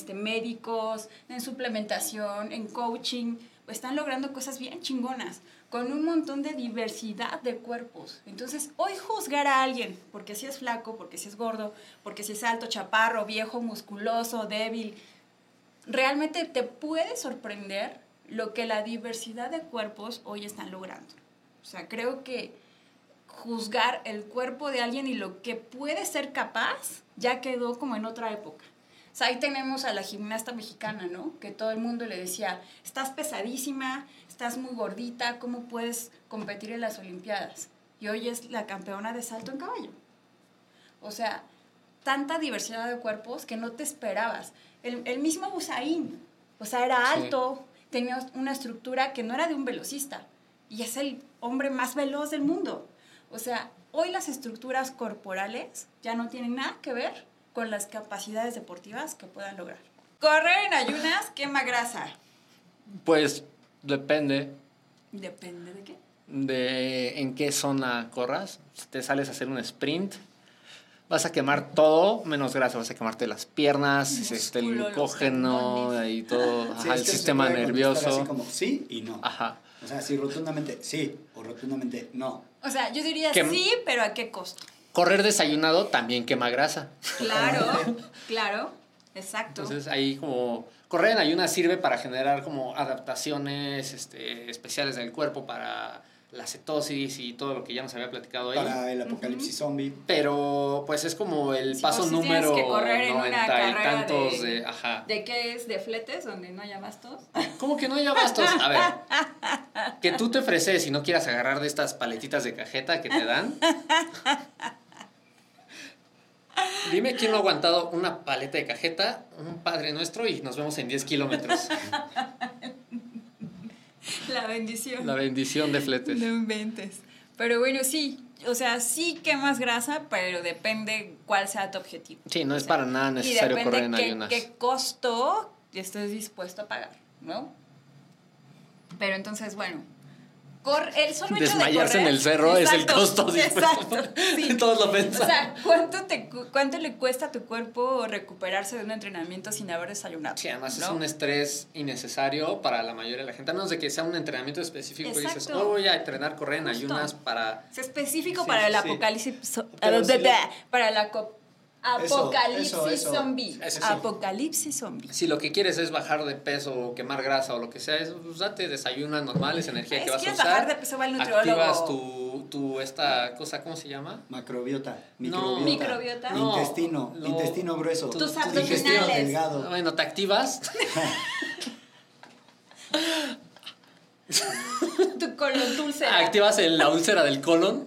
médicos, en suplementación, en coaching, están logrando cosas bien chingonas, con un montón de diversidad de cuerpos. Entonces, hoy juzgar a alguien, porque si es flaco, porque si es gordo, porque si es alto, chaparro, viejo, musculoso, débil, realmente te puede sorprender lo que la diversidad de cuerpos hoy están logrando. O sea, creo que juzgar el cuerpo de alguien y lo que puede ser capaz ya quedó como en otra época. O sea, ahí tenemos a la gimnasta mexicana, ¿no? Que todo el mundo le decía, estás pesadísima, estás muy gordita, ¿cómo puedes competir en las Olimpiadas? Y hoy es la campeona de salto en caballo. O sea, tanta diversidad de cuerpos que no te esperabas. El mismo Usain, o sea, era alto, tenía una estructura que no era de un velocista, y es el hombre más veloz del mundo. O sea, hoy las estructuras corporales ya no tienen nada que ver con las capacidades deportivas que puedan lograr. Correr en ayunas quema grasa. Pues depende ¿Depende de qué? de en qué zona corras. Si te sales a hacer un sprint, vas a quemar todo menos grasa. Vas a quemarte las piernas, el Músculo, los glucógeno tendones. y todo, Sí, el es que sistema se puede contestar nervioso. así como sí y no. Ajá. O sea, si rotundamente sí o rotundamente no. O sea, yo diría ¿Qué? sí, pero ¿a qué costo? Correr desayunado también quema grasa. Claro, claro, exacto. Entonces ahí como correr en ayunas sirve para generar como adaptaciones especiales del cuerpo para la cetosis y todo lo que ya nos había platicado ahí. Para el apocalipsis zombie. Pero pues es como el Sí, paso pues, sí número tienes que correr en una 90 y carrera tantos de- de... Ajá. ¿De qué es? ¿De fletes? Donde no haya bastos. ¿Cómo que no hay abastos? A ver, que tú te ofreces y no quieras agarrar de estas paletitas de cajeta que te dan. Dime quién no ha aguantado una paleta de cajeta, un Padre Nuestro, y nos vemos en 10 kilómetros. La bendición. La bendición de fletes. No inventes. Pero bueno, sí. O sea, sí quemas grasa, pero depende cuál sea tu objetivo. Sí, no O es sea, para nada y necesario depende correr en ayunas. qué costo estés dispuesto a pagar, ¿no? Pero entonces, bueno, el solo hecho de Desmayarse correr, en el cerro es el exacto, costo dispuesto. Exacto, sí. Todos lo O pensamos. sea, ¿cuánto le cuesta a tu cuerpo recuperarse de un entrenamiento sin haber desayunado? Sí, además ¿no? es un estrés innecesario para la mayoría de la gente, a menos de que sea un entrenamiento específico y dices, Exacto. oh, voy a entrenar, correr en Justo. ayunas para... Es específico Sí, para el sí. apocalipsis. Pero si lo- Para el apocalipsis eso. zombie. Eso sí. Apocalipsis zombie. Si lo que quieres es bajar de peso o quemar grasa o lo que sea, pues date desayunas normales, energía que Si vas a quieres usar. bajar de peso, va al nutriólogo. Activas tu esta cosa, ¿cómo se llama? Macrobiota. No. Microbiota. No, Intestino. lo- Intestino grueso. Tus Intestino abdominales. delgado. Bueno, te activas. Tu colon dulce. Activas la úlcera del colon.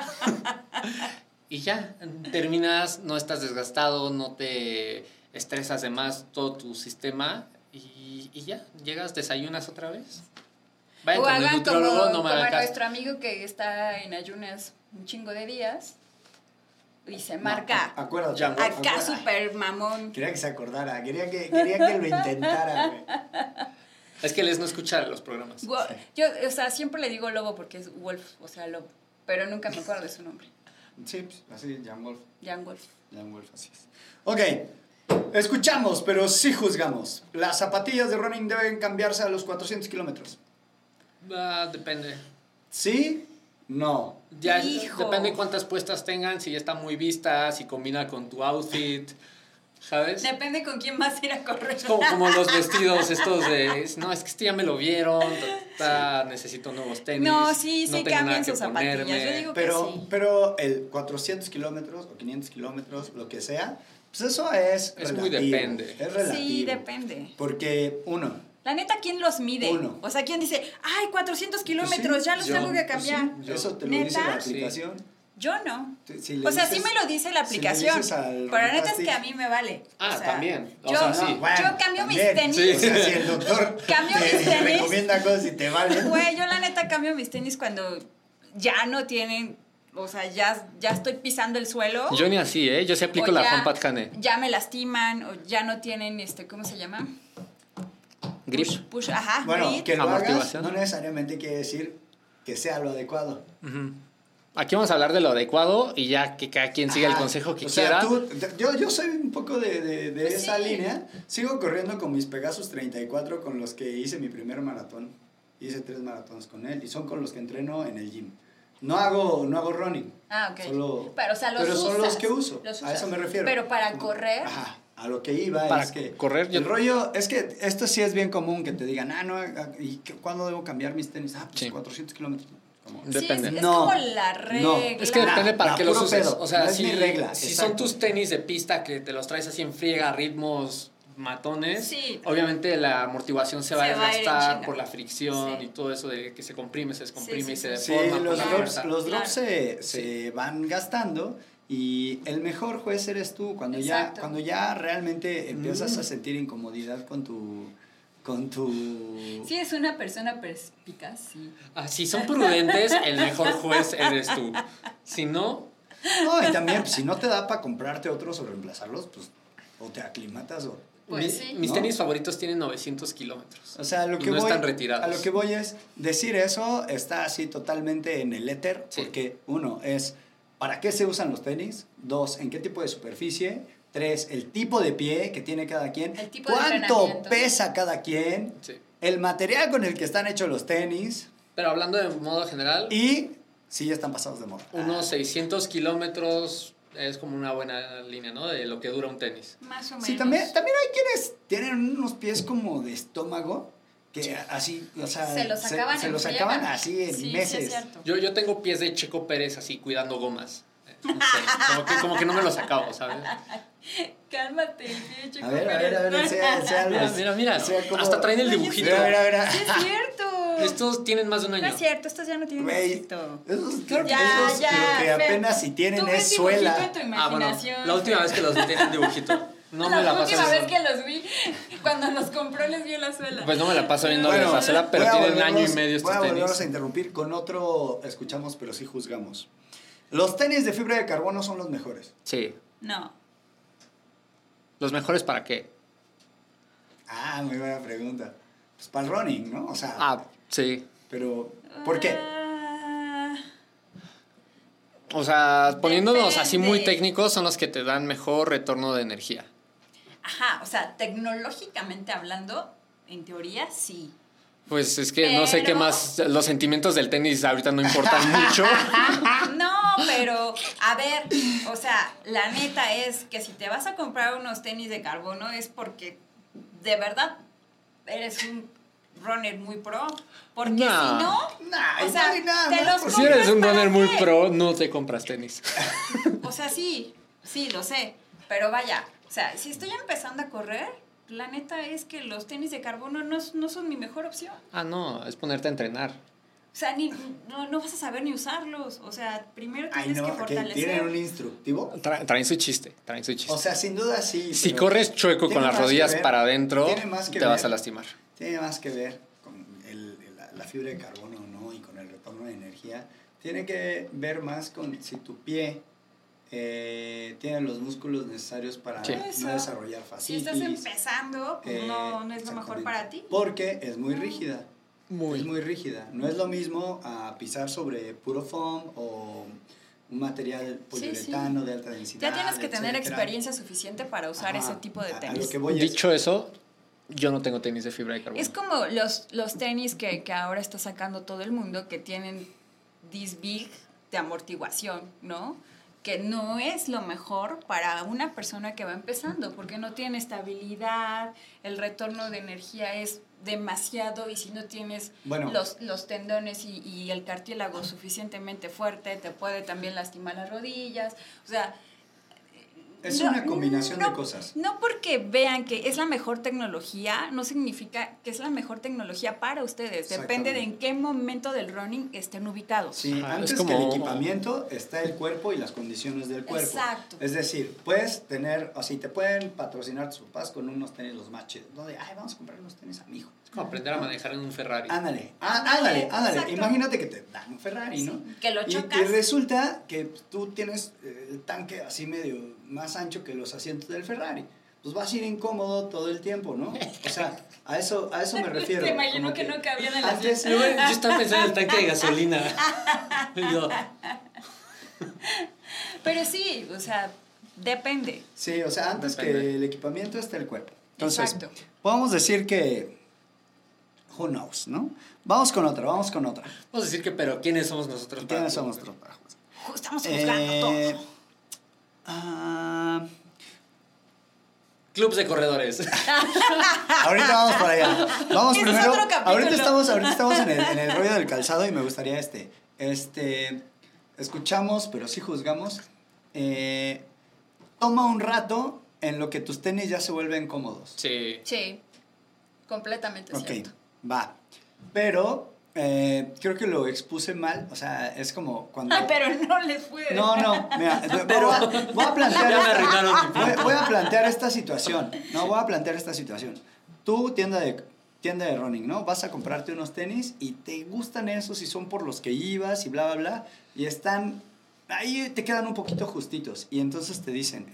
Y ya, terminas, no estás desgastado, no te estresas de más todo tu sistema y ya, llegas, desayunas otra vez. Vayan O con el hagan nutriólogo, como, no me como hagan caso. nuestro amigo que está en ayunas un chingo de días. Y se marca Acuérdate. Django. acá acuérdate. super mamón. Quería que se acordara. Quería que lo intentara, güey. Es que les no escuchar los programas. Yo, o sea, siempre le digo lobo porque es Wolf, o sea, lobo. Pero nunca me acuerdo de su nombre. Sí, pues, así, Jan Wolf. Jan Wolf. Jan Wolf, así es. Ok. Escuchamos, pero sí juzgamos. Las zapatillas de running deben cambiarse a los 400 kilómetros. Depende. ¿Sí? No. Ya Hijo. depende cuántas puestas tengan, si ya está muy vista, si combina con tu outfit, ¿sabes? Depende con quién vas a ir a correr. Es como los vestidos estos de, no, es que este ya me lo vieron, necesito nuevos tenis. No, sí, no sí tengo nada cambian que sus zapatillas. ponerme. Yo digo que Pero, sí. pero el 400 kilómetros o 500 kilómetros, lo que sea, pues eso es muy relativo. depende. Es relativo. Sí, depende. Porque, uno, La neta, ¿quién los mide? Uno. O sea, ¿quién dice, ay, 400 kilómetros, Pues sí, ya los yo. tengo que pues sí, cambiar? eso te lo ¿Neta? dice la Sí. aplicación. Yo no. Si le O sea, dices- sí me lo dice la si le aplicación. dices al Pero la neta es Runtastic- que a mí me vale. Ah, O sea, también. O yo, sea, sí. bueno, yo cambio mis también. tenis. Sí. O sea, si el doctor Cambio mis te tenis. recomienda cosas y te valen. Güey, yo la neta cambio mis tenis cuando ya no tienen, o sea, ya estoy pisando el suelo. Yo ni así, ¿eh? Yo sí aplico o la ya- Juan Pat Cane. Ya me lastiman, o ya no tienen, ¿cómo se llama? Grip. Push, ajá, Bueno, grip. que lo hagas Amortiguación. no necesariamente quiere decir que sea lo adecuado. Ujú. Aquí vamos a hablar de lo adecuado y ya que cada quien siga el Ajá. consejo que O sea, quiera. yo soy un poco de Pues esa sí. línea. Sigo corriendo con mis Pegasus 34 con los que hice mi primer maratón. Hice 3 maratones con él y son con los que entreno en el gym. No hago running. Ah, ok. Solo- pero, o sea, los pero son usas, los que uso. los A eso usas. me refiero. Pero para Como- correr, Ajá. A lo que iba Para es que correr, yo- el rollo es que esto sí es bien común que te digan, ¿y cuándo debo cambiar mis tenis? Pues Sí. 400 kilómetros. Como, sí, Depende. es No, como la regla. no. Es que depende para la qué los puro uses. pedo. O sea, No es si, mi regla, si exacto. son tus tenis de pista que te los traes así en friega, ritmos matones, Sí. obviamente la amortiguación se va a Se va a ir en desgastar chinga. por la fricción Sí. y todo eso de que se comprime, se descomprime Sí, sí, y se sí. Sí, deforma por los la drops, fuerza. los drops Claro. se van gastando y el mejor juez eres tú cuando Exacto. cuando ya realmente empiezas a sentir incomodidad con tu Si es una persona perspicaz, sí. Ah, si son prudentes, el mejor juez eres tú. Si no, No, y también pues, si no te da para comprarte otros o reemplazarlos, pues o te aclimatas o Pues mi- sí. mis ¿no? tenis favoritos tienen 900 kilómetros. o sea, a lo Y que no voy están retirados. a lo que voy es decir eso está así totalmente en el éter Sí. porque uno es ¿para qué se usan los tenis? 2, ¿en qué tipo de superficie? 3, el tipo de pie que tiene cada quien. El tipo de ¿Cuánto entrenamiento. pesa cada quien? Sí. El material con el que están hechos los tenis. Pero hablando de modo general, Y sí, ya están pasados de moda. unos 600 kilómetros es como una buena línea, ¿no? De lo que dura un tenis. Más o menos. Sí, también hay quienes tienen unos pies como de estómago Que así, o sea, Se lo sacaban se en lo sacaban friega. así en Sí, meses. sí, es cierto. Yo tengo pies de Checo Pérez así cuidando gomas. No sé, como que no me los acabo, ¿sabes? Cálmate, sí, Checo A ver, Pérez. sea Mira, hasta traen el dibujito. Mira. Sí, es cierto. Estos tienen más de un No año. es cierto, estos ya no tienen Güey, dibujito. esos, Ya, esos ya, lo que Fer, apenas si tienen tú es ves dibujito suela. en tu Ah, bueno, imaginación, la última Fer. vez que los vi tienen dibujito. No me La la paso última vez viendo. que los vi, cuando los compró les vio la suela. Pues no me la paso viendo Bueno, la suela, pero voy a tienen año y volverlos- medio estos Voy a volverlos a tenis. interrumpir con otro, escuchamos pero sí juzgamos. Los tenis de fibra de carbono son los mejores. Sí. No. ¿Los mejores para qué? Ah, muy buena pregunta. Pues para el running, ¿no? O sea, Ah, sí. pero ¿por qué? O sea, poniéndonos así muy Depende. técnicos, son los que te dan mejor retorno de energía. Ajá, o sea, tecnológicamente hablando, en teoría sí. Pues es que no sé qué Pero- más. Los sentimientos del tenis ahorita no importan mucho. No, pero a ver, o sea, la neta es que si te vas a comprar unos tenis de carbono es porque de verdad eres un runner muy pro. Porque Nah. si no, Nah, o sea, igual y nada te más, los pues, Si eres un compras runner ¿para muy qué? pro, no te compras tenis. O sea, sí, lo sé, pero vaya, o sea, si estoy empezando a correr, la neta es que los tenis de carbono no son mi mejor opción. Ah, no, es ponerte a entrenar. O sea, no vas a saber ni usarlos. O sea, primero Ay, tienes que no, que fortalecer. tienen un instructivo. Traen su chiste, traen su chiste. O sea, sin duda sí. Si pero corres chueco tiene con las más que rodillas ver- para adentro, tiene más que te vas ver- a lastimar. Tiene más que ver con la fibra de carbono, ¿no? Y con el retorno de energía. Tiene que ver más con si tu pie tiene los músculos necesarios para Sí. no desarrollar Si fascitis. estás empezando, pues no es lo mejor exactamente. para ti. Porque es muy rígida. Muy. Es muy rígida. No es lo mismo a pisar sobre puro foam o un material poliuretano de alta densidad. Ya tienes que tener etcétera. experiencia suficiente para usar Ajá. ese tipo de A tenis. lo que voy es- Dicho eso, yo no tengo tenis de fibra de carbono. Es como los tenis que ahora está sacando todo el mundo, que tienen this big de amortiguación, ¿no? Que no es lo mejor para una persona que va empezando, porque no tiene estabilidad, el retorno de energía es demasiado, y si no tienes Bueno. los tendones y el cartílago suficientemente fuerte, te puede también lastimar las rodillas. O sea, Es una combinación de cosas. no porque vean que es la mejor tecnología, no significa que es la mejor tecnología para ustedes. Depende de en qué momento del running estén ubicados. Sí, Ajá, antes es como- que el equipamiento está el cuerpo y las condiciones del cuerpo. Exacto. Es decir, puedes tener, o si te pueden patrocinar tus papás con unos tenis los más chidos. No de, ay, vamos a comprar unos tenis a mi hijo. Es como aprender a manejar en un Ferrari. Ándale, Ándale, ándale. exacto. Imagínate que te dan un Ferrari, ¿no? Sí, que lo Y chocas. resulta que tú tienes el tanque así medio más ancho que los asientos del Ferrari. Pues vas a ir incómodo todo el tiempo, ¿no? O sea, a eso me refiero. Te imagino como que no cabía en el antes, Yo estaba pensando en el tanque de gasolina. Y yo, Pero sí, o sea, depende. Sí, o sea, antes Depende. que el equipamiento está el cuerpo. Entonces, Exacto. podemos decir que who knows, ¿no? Vamos con otra. vamos a decir que, pero ¿quiénes somos nosotros? para ¿Quiénes somos juzgar? nosotros para juzgar? Estamos juzgando todo. Ah, Clubs de corredores. ahorita vamos para allá. Vamos Ese es primero. otro capítulo. Ahorita estamos en el rollo del calzado y me gustaría escuchamos, pero sí juzgamos. Toma un rato en lo que tus tenis ya se vuelven cómodos. Sí. Sí, completamente Ok, cierto. va. Pero creo que lo expuse mal. O sea, es como cuando. Ay, pero no les puede. No, mira, Pero- voy a plantear. Ya me arruinaron mi punto. Voy a plantear esta situación. Voy a plantear esta situación. Tú, tienda de running, ¿no? Vas a comprarte unos tenis y te gustan esos y son por los que ibas y bla, bla, bla. Y están. Ahí te quedan un poquito justitos. Y entonces te dicen,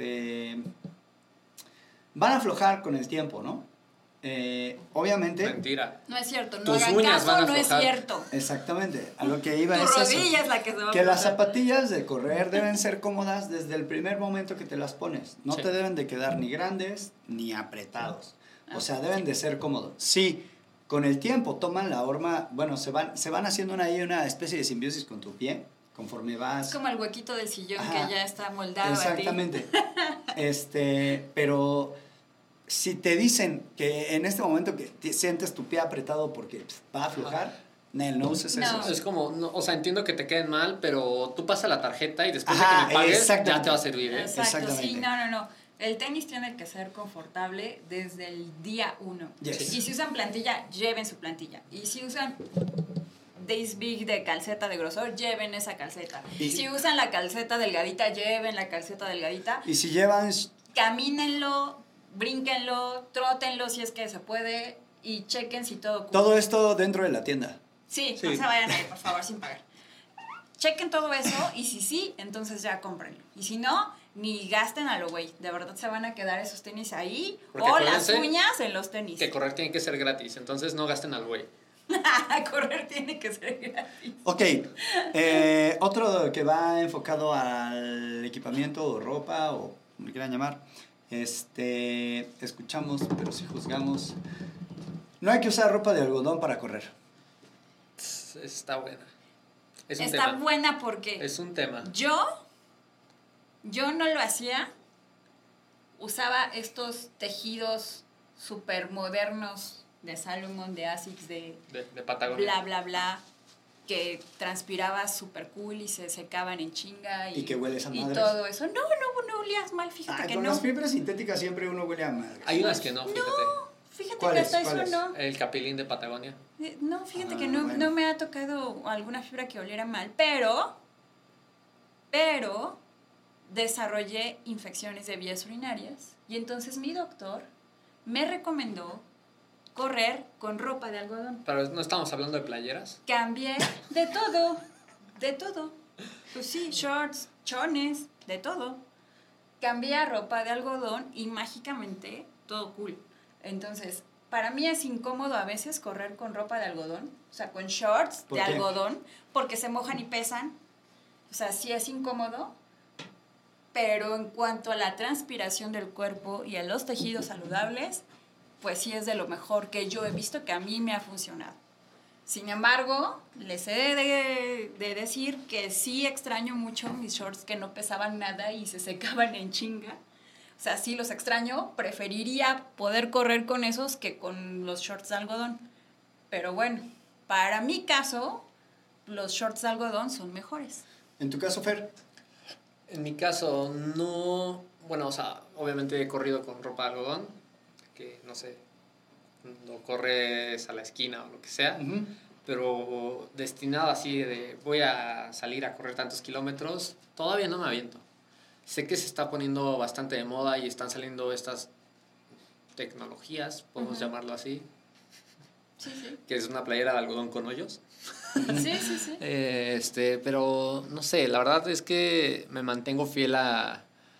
van a aflojar con el tiempo, ¿no? Obviamente. Mentira. No es cierto, no Tus hagan uñas van a caso, no es aflojar. cierto. Exactamente. A lo que iba Tu es eso. rodilla es la que se va a Que las aflojar. zapatillas de correr deben ser cómodas desde el primer momento que te las pones. No Sí. te deben de quedar ni grandes ni apretados. O sea, deben de ser cómodos. Sí, con el tiempo toman la forma, bueno, se van haciendo una especie de simbiosis con tu pie conforme vas. Es como el huequito del sillón Ajá. que ya está moldado Exactamente. Pero si te dicen que en este momento que sientes tu pie apretado porque va a aflojar, no uses No. eso. Es como, o sea, entiendo que te queden mal, pero tú pasas la tarjeta y después de Ajá, que me pagues, exactamente. ya te va a servir, ¿eh? Exacto, Exactamente. sí, no. El tenis tiene que ser confortable desde el día 1. Yes. Y si usan plantilla, lleven su plantilla. Y si usan Days Big de calceta de grosor, lleven esa calceta. Y- Si usan la calceta delgadita, lleven la calceta delgadita. Y si llevan... Camínenlo, brínquenlo, trótenlo si es que se puede y chequen si todo cumple. Todo esto dentro de la tienda. Sí, Sí. no se vayan a ir, por favor, sin pagar. Chequen todo eso y si sí, entonces ya cómprenlo. Y si no, ni gasten a lo güey. De verdad se van a quedar esos tenis ahí Porque o las acuérdense uñas en los tenis. Que correr tiene que ser gratis, entonces no gasten al güey. Correr tiene que ser gratis. Ok, otro que va enfocado al equipamiento o ropa o como le quieran llamar. Escuchamos, pero si juzgamos. No hay que usar ropa de algodón para correr. Está buena. Es un Está tema. buena porque Es un tema. yo no lo hacía. Usaba estos tejidos súper modernos de Salomon, de Asics, de De Patagonia. bla, bla, bla, que transpiraba súper cool y se secaban en chinga. Y que hueles a y madres. todo eso. No olías mal, fíjate que Con no. las fibras sintéticas siempre uno huele a madre. Hay unas que no, fíjate. Fíjate que ¿Cuáles? hasta eso ¿Cuáles? no. El capilín de Patagonia. No, fíjate Ah, que no, bueno. no me ha tocado alguna fibra que oliera mal, pero desarrollé infecciones de vías urinarias y entonces mi doctor me recomendó correr con ropa de algodón. Pero no estamos hablando de playeras. Cambié de todo, de todo. Pues sí, shorts, chones, de todo. Cambié a ropa de algodón y mágicamente todo cool. Entonces, para mí es incómodo a veces correr con ropa de algodón, o sea, con shorts ¿Por de qué? algodón, porque se mojan y pesan. O sea, sí es incómodo, pero en cuanto a la transpiración del cuerpo y a los tejidos saludables, pues sí es de lo mejor que yo he visto que a mí me ha funcionado. Sin embargo, les he de decir que sí extraño mucho mis shorts que no pesaban nada y se secaban en chinga. O sea, sí los extraño, preferiría poder correr con esos que con los shorts de algodón. Pero bueno, para mi caso, los shorts de algodón son mejores. En tu caso, Fer, En mi caso, no. Bueno, o sea, obviamente he corrido con ropa de algodón, que no sé, no corres a la esquina o lo que sea, pero destinado así de voy a salir a correr tantos kilómetros, todavía no me aviento. Sé que se está poniendo bastante de moda y están saliendo estas tecnologías, podemos llamarlo así, Sí, sí. que es una playera de algodón con hoyos. Sí, sí, sí. Pero no sé, la verdad es que me mantengo fiel a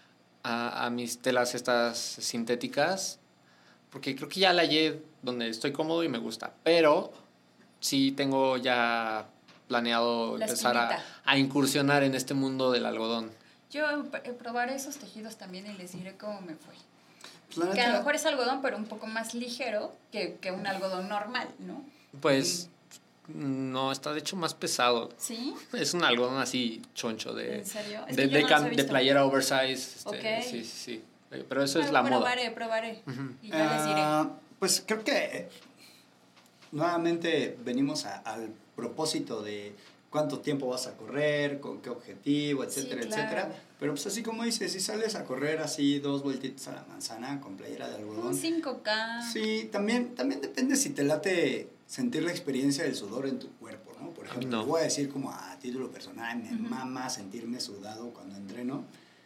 mis telas estas sintéticas, porque creo que ya la hallé donde estoy cómodo y me gusta, pero sí tengo ya planeado La empezar espinita. a incursionar en este mundo del algodón. Yo probaré esos tejidos también y les diré cómo me fue. pues, la Que a lo neta, mejor es algodón, pero un poco más ligero que un algodón normal, ¿no? Pues no, está de hecho más pesado. ¿Sí? Es un algodón así choncho de, ¿En serio? Es de, que yo no los he de visto. playera oversize. Ok. Sí, sí, sí. Pero eso es la moda. Probaré. Y ya les diré. Pues creo que nuevamente venimos al propósito de cuánto tiempo vas a correr, con qué objetivo, etcétera, Sí, claro. etcétera. Pero pues así como dices, si sales a correr así 2 vueltitas a la manzana con playera de algodón. Un 5K. Sí, también depende si te late sentir la experiencia del sudor en tu cuerpo, ¿no? Por ejemplo, no. lo voy a decir como a título personal, me mama sentirme sudado cuando entreno.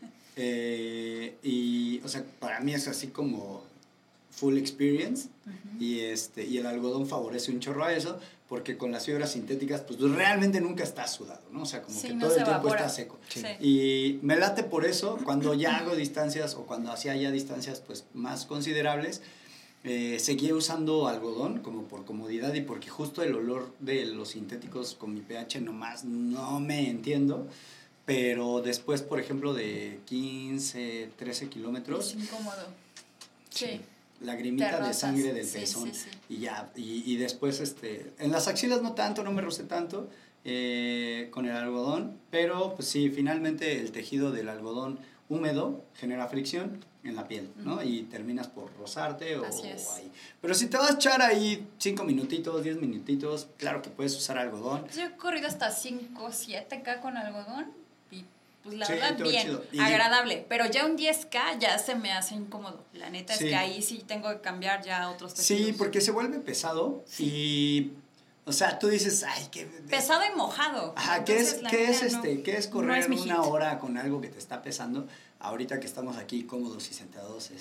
Y, o sea, para mí es así como full experience. Y el algodón favorece un chorro a eso, porque con las fibras sintéticas, pues realmente nunca estás sudado, ¿no? O sea, como Sí, que no todo se el tiempo evapora. está seco. Sí. Y me late por eso, cuando ya hago distancias o cuando hacía ya distancias pues más considerables, seguía usando algodón como por comodidad y porque justo el olor de los sintéticos con mi pH nomás no me entiendo. Pero después, por ejemplo, de 15, 13 kilómetros, Es incómodo. Sí. lagrimita Te de rozas. sangre del Sí, pezón. sí, sí. Y ya, y después, en las axilas no tanto, no me rocé tanto con el algodón, pero pues sí, finalmente el tejido del algodón húmedo genera fricción en la piel, ¿no? Y terminas por rozarte o Así es. ahí. Pero si te vas a echar ahí 5 minutitos, 10 minutitos, claro que puedes usar algodón. Yo he corrido hasta 5, 7K con algodón y pues la Sí, verdad todo bien, chido. Y- agradable, pero ya un 10K ya se me hace incómodo. La neta Sí. es que ahí sí tengo que cambiar ya a otros Sí, tejidos. porque se vuelve pesado y, o sea, tú dices, ay, qué... Pesado y mojado. Ajá, Entonces, la ¿qué es neta, no- qué es no correr es mi una hit. hora con algo que te está pesando? Ahorita que estamos aquí cómodos y sentados,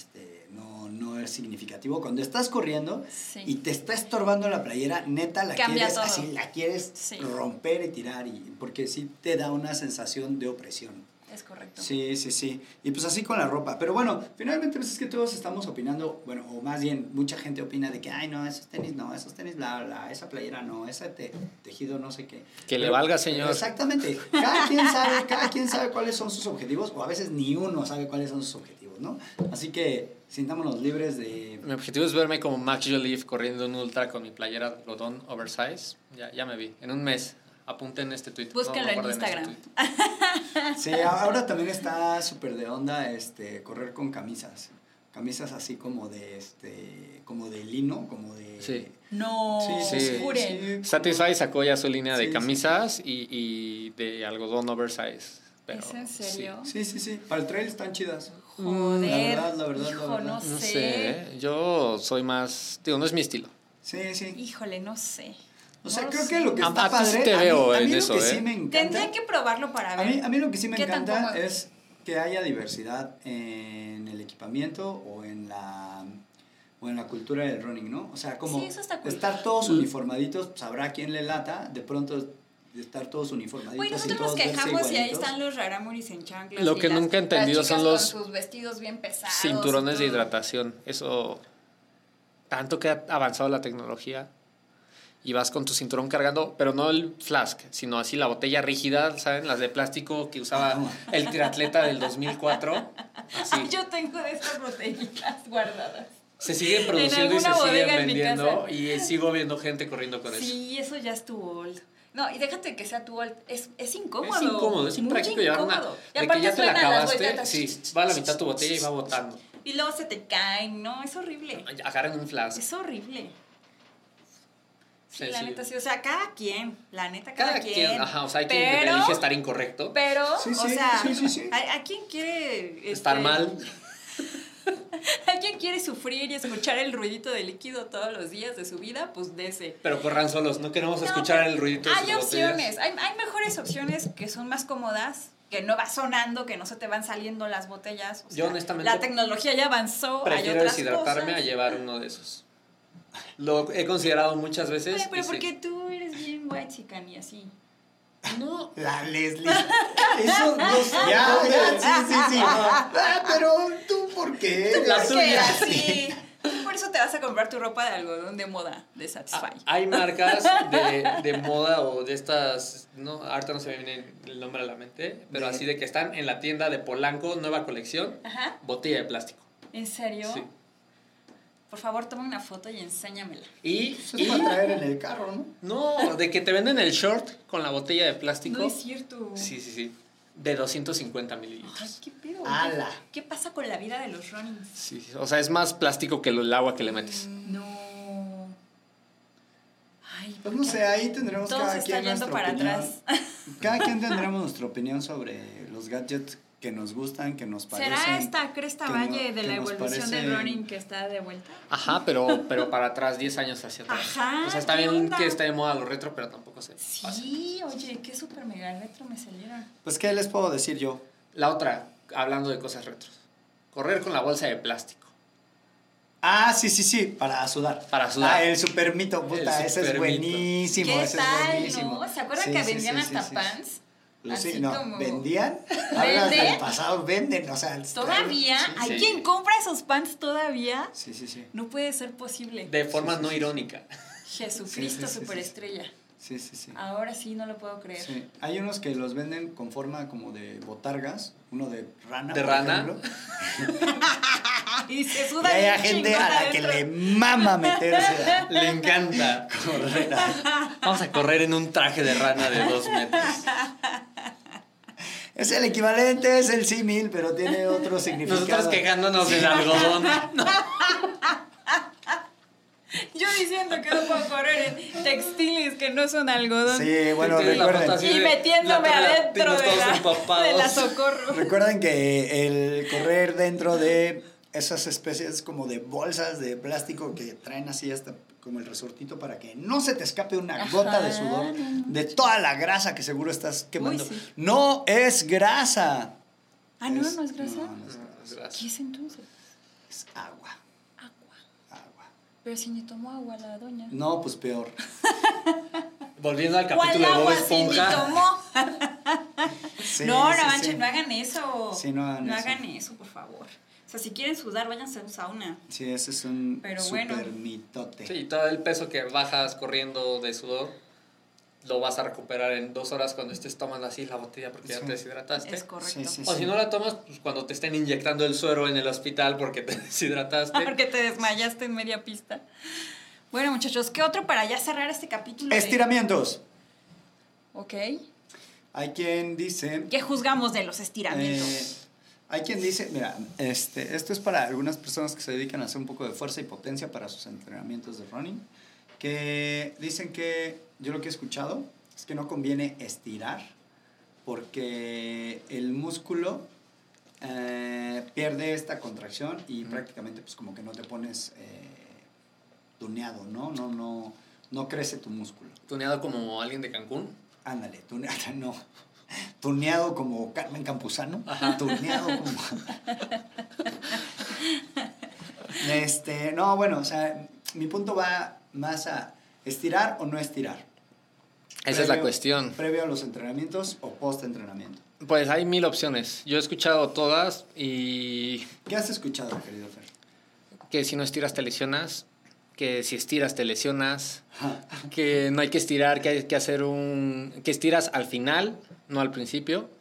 no es significativo. Cuando estás corriendo Sí. y te está estorbando la playera, neta la Cambia quieres todo. así, la quieres Sí. romper y tirar, porque sí te da una sensación de opresión. Es correcto. Sí, sí, sí. Y pues así con la ropa. Pero bueno, finalmente pues es que todos estamos opinando, bueno, o más bien mucha gente opina de que, ay, no, esos tenis no, bla, bla, esa playera no, ese tejido no sé qué. Que le valga, señor. Exactamente. Cada quien sabe cuáles son sus objetivos, o a veces ni uno sabe cuáles son sus objetivos, ¿no? Así que sintámonos libres de... Mi objetivo es verme como Max Joliffe corriendo un ultra con mi playera de algodón oversize. Ya me vi. En un mes. Apunten este tweet. Búsquenlo en guarden este Instagram. tweet. Sí, ahora también está súper de onda correr con camisas. Camisas así como de lino, como de... Sí. No, Sí. juren. Satisfy sacó ya su línea de Sí, camisas y de algodón oversize. Pero, ¿Es en serio? Sí. Para el trail están chidas. Joder. La verdad. Hijo, no Sí. No sé. sé. Yo soy más... Digo, no es mi estilo. Sí. Híjole, no sé. O sea, No creo sé. que lo que A está ti sí padre... te veo a mí en lo eso, que ¿eh? sí me encanta... Tendría que probarlo para ver. A mí lo que sí me ¿Qué tan encanta cómodo? es que haya diversidad en el equipamiento o en la cultura del running, ¿no? O sea, como Sí, eso está cool. estar todos uniformaditos, pues habrá quien le lata, de pronto estar todos uniformaditos. Güey, y nosotros todos nos verse quejamos y ahí igualitos. están los raramuris en chanclas. Lo y que nunca he entendido las son chicas los con sus vestidos bien pesados. cinturones y de todo. hidratación. Eso, tanto que ha avanzado la tecnología y vas con tu cinturón cargando, pero no el flask, sino así la botella rígida, ¿saben? Las de plástico que usaba el triatleta del 2004. Así. Ay, yo tengo de estas botellitas guardadas. Se siguen produciendo y se alguna siguen bodega en mi vendiendo casa. y sigo viendo gente corriendo con eso. Sí, eso ya es tu old. No, y déjate que sea tu old. Es incómodo. Es incómodo, es Muy impráctico llevar una... incómodo. Y De que aparte ya te la suenan las acabaste, botellas. sí, va a la mitad tu botella y va botando. Y luego se te caen, no, es horrible. Agarren un flask. Es horrible. Sí, Sí, la sí. neta sí, o sea, cada quien, la neta cada, Cada quien, ajá, o sea, hay quien pero, elige estar incorrecto, pero, Sí, o sea, sí. ¿a quién quiere estar mal. ¿A quién quiere sufrir y escuchar el ruidito de líquido todos los días de su vida? Pues de ese. Pero corran solos, no queremos No, escuchar pero el ruidito de sus hay botellas. opciones, hay mejores opciones que son más cómodas, que no va sonando, que no se te van saliendo las botellas. O Yo, sea, honestamente, la tecnología ya avanzó, hay Prefiero otras deshidratarme cosas. a llevar uno de esos. Lo he considerado muchas veces. Oye, pero y sí. porque tú eres bien white chican y así. No. La Leslie. Eso no sé. Ya, sí. Pero tú, ¿por qué? La ¿Por qué tuya. así? Por eso te vas a comprar tu ropa de algodón de moda, de Satisfy. Hay marcas de moda o de estas, no, ahorita no se me viene el nombre a la mente, pero así de que están en la tienda de Polanco, nueva colección, Ajá. botella de plástico. ¿En serio? Sí. Por favor, toma una foto y enséñamela. Eso es para traer en el carro, ¿no? No, de que te venden el short con la botella de plástico. No es cierto. Sí. De 250 mililitros. Ay, qué pedo. ¡Hala! ¿Qué pasa con la vida de los runnings? Sí, o sea, es más plástico que el agua que le metes. No. Ay, Pues no sé, ahí tendremos todo cada se está quien yendo nuestra para opinión. atrás. Cada quien tendremos nuestra opinión sobre los gadgets que nos gustan, que nos parecen. ¿Será esta cresta que valle no- de que la nos evolución del parecen- running que está de vuelta? Ajá, pero para atrás, 10 años hacia atrás. Ajá, O sea, está ¿qué bien onda? que esté de moda lo retro, pero tampoco se pasa. Sí, oye, qué super mega retro me salieron. Pues, ¿qué les puedo decir yo? La otra, hablando de cosas retros. Correr con la bolsa de plástico. Ah, sí, para sudar. Para sudar. Ah, el super mito, puta, El ese es supermito. buenísimo, ¿Qué ese es tal, buenísimo. no? ¿Se acuerdan Sí, que sí, vendían sí, hasta sí, sí. pants? Sí, Así no, como- ¿vendían? Hablas ¿Venden? del pasado, venden, o sea... ¿Todavía? Sí, ¿Hay sí. quien compra esos pants todavía? Sí. No puede ser posible. De forma Sí, no sí. irónica. Jesucristo Sí. superestrella. Sí. Ahora sí no lo puedo creer. Sí. Hay unos que los venden con forma como de botargas, uno de rana, ¿De por rana? ejemplo. Y se Y suda hay bien gente chingón a la que adentro. le mama meterse a Le encanta. correr. Vamos a correr en un traje de rana de 2 metros. Es el equivalente, es el símil, pero tiene otro significado. Nosotros quejándonos del algodón. Yo diciendo que no puedo correr en textiles que no son algodón. Sí, bueno, Tiene la recuerden. foto así Y de metiéndome la torre, adentro todos de empapados. la Socorro. Recuerden que el correr dentro de esas especies como de bolsas de plástico que traen así hasta como el resortito para que no se te escape una gota de sudor de toda la grasa que seguro estás quemando. Uy, sí. No es grasa. Ah, no, no es grasa. No, no es grasa. ¿Qué es entonces? Es agua. Agua. Agua. Pero si ni tomó agua la doña. No, pues peor. Volviendo al ¿Cuál capítulo de Bob agua si ni Esponja. tomó? Sí, no, sí, no manchen, sí. no hagan eso. Sí, no hagan eso. hagan eso, por favor. O sea, si quieren sudar, váyanse a un sauna. Sí, ese es un Pero super bueno. mitote. Sí, todo el peso que bajas corriendo de sudor lo vas a recuperar en 2 horas cuando estés tomando así la botella porque ya Sí. te deshidrataste. Es correcto. Sí, sí, O si no la tomas, pues cuando te estén inyectando el suero en el hospital porque te deshidrataste. Porque te desmayaste en media pista. Bueno, muchachos, ¿qué otro para ya cerrar este capítulo? Estiramientos. Ok. Hay quien dice... ¿Qué juzgamos de los estiramientos? Hay quien dice, mira, esto es para algunas personas que se dedican a hacer un poco de fuerza y potencia para sus entrenamientos de running, que dicen que, yo lo que he escuchado, es que no conviene estirar, porque el músculo pierde esta contracción y prácticamente pues como que no te pones tuneado, ¿no? No crece tu músculo. Tuneado como alguien de Cancún. Ándale, tuneado, no. Tuneado como Carmen Campuzano. Tuneado como... No, bueno, o sea, mi punto va más a estirar o no estirar. Esa es la cuestión. ¿Previo a los entrenamientos o post-entrenamiento? Pues hay 1000 opciones. Yo he escuchado todas y ¿Qué has escuchado, querido Fer? que si no estiras te lesionas, que si estiras te lesionas, que no hay que estirar, que hay que hacer que estiras al final, no al principio,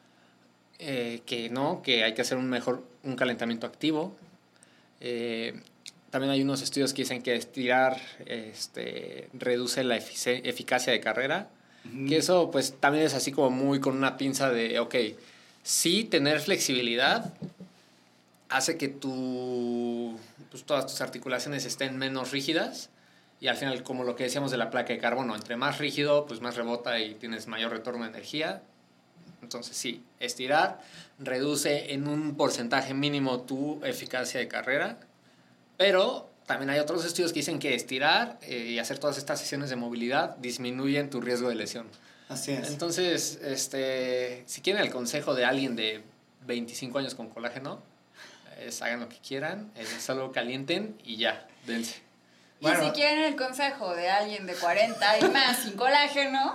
que hay que hacer un calentamiento activo. También hay unos estudios que dicen que estirar reduce la eficacia de carrera, que eso pues también es así como muy con una pinza de, ok, sí, tener flexibilidad hace que todas tus articulaciones estén menos rígidas y al final, como lo que decíamos de la placa de carbono, entre más rígido, pues más rebota y tienes mayor retorno de energía. Entonces sí, estirar reduce en un porcentaje mínimo tu eficacia de carrera, pero también hay otros estudios que dicen que estirar y hacer todas estas sesiones de movilidad disminuyen tu riesgo de lesión. Así es. Entonces, si quieren el consejo de alguien de 25 años con colágeno, hagan lo que quieran, solo calienten y ya, dense. Bueno. Y si quieren el consejo de alguien de 40 y más sin colágeno,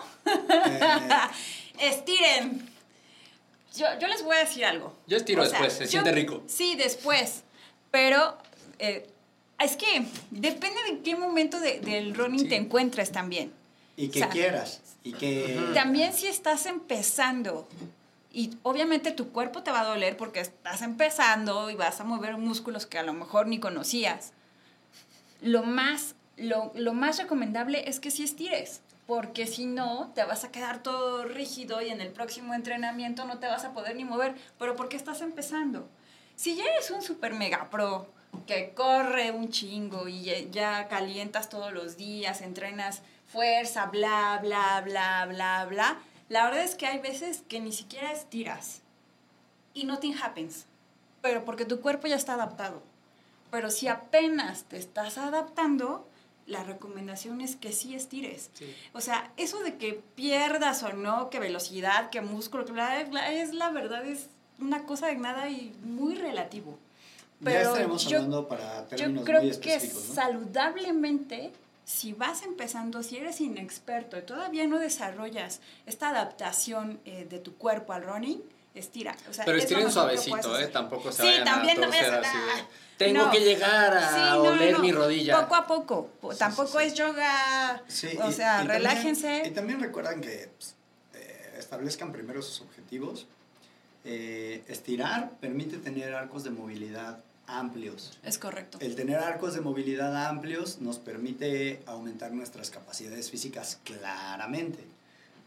estiren. Yo les voy a decir algo. Yo estiro después, se siente rico. Sí, después. Pero es que depende de qué momento del running te encuentres también. Y que quieras. Y que... También si estás empezando y obviamente tu cuerpo te va a doler porque estás empezando y vas a mover músculos que a lo mejor ni conocías. Lo más recomendable es que sí estires, porque si no te vas a quedar todo rígido y en el próximo entrenamiento no te vas a poder ni mover, pero porque estás empezando. Si ya eres un super mega pro que corre un chingo y ya calientas todos los días, entrenas fuerza, bla, bla, bla, bla, bla, la verdad es que hay veces que ni siquiera estiras y nothing happens, pero porque tu cuerpo ya está adaptado. Pero si apenas te estás adaptando, la recomendación es que sí estires. Sí. O sea, eso de que pierdas o no, que velocidad, que músculo, que es la verdad, es una cosa de nada y muy relativo. Pero ya estaremos hablando para términos yo creo muy específicos, que ¿no? Saludablemente, si vas empezando, si eres inexperto y todavía no desarrollas esta adaptación de tu cuerpo al running, estira. O sea, pero estiren suavecito, tampoco se vayan a torcer así de... Tengo que llegar a oler mi rodilla. Poco a poco. Tampoco es yoga. Sí, o sea, relájense. También, y también recuerdan que establezcan primero sus objetivos. Estirar permite tener arcos de movilidad amplios. Es correcto. El tener arcos de movilidad amplios nos permite aumentar nuestras capacidades físicas claramente.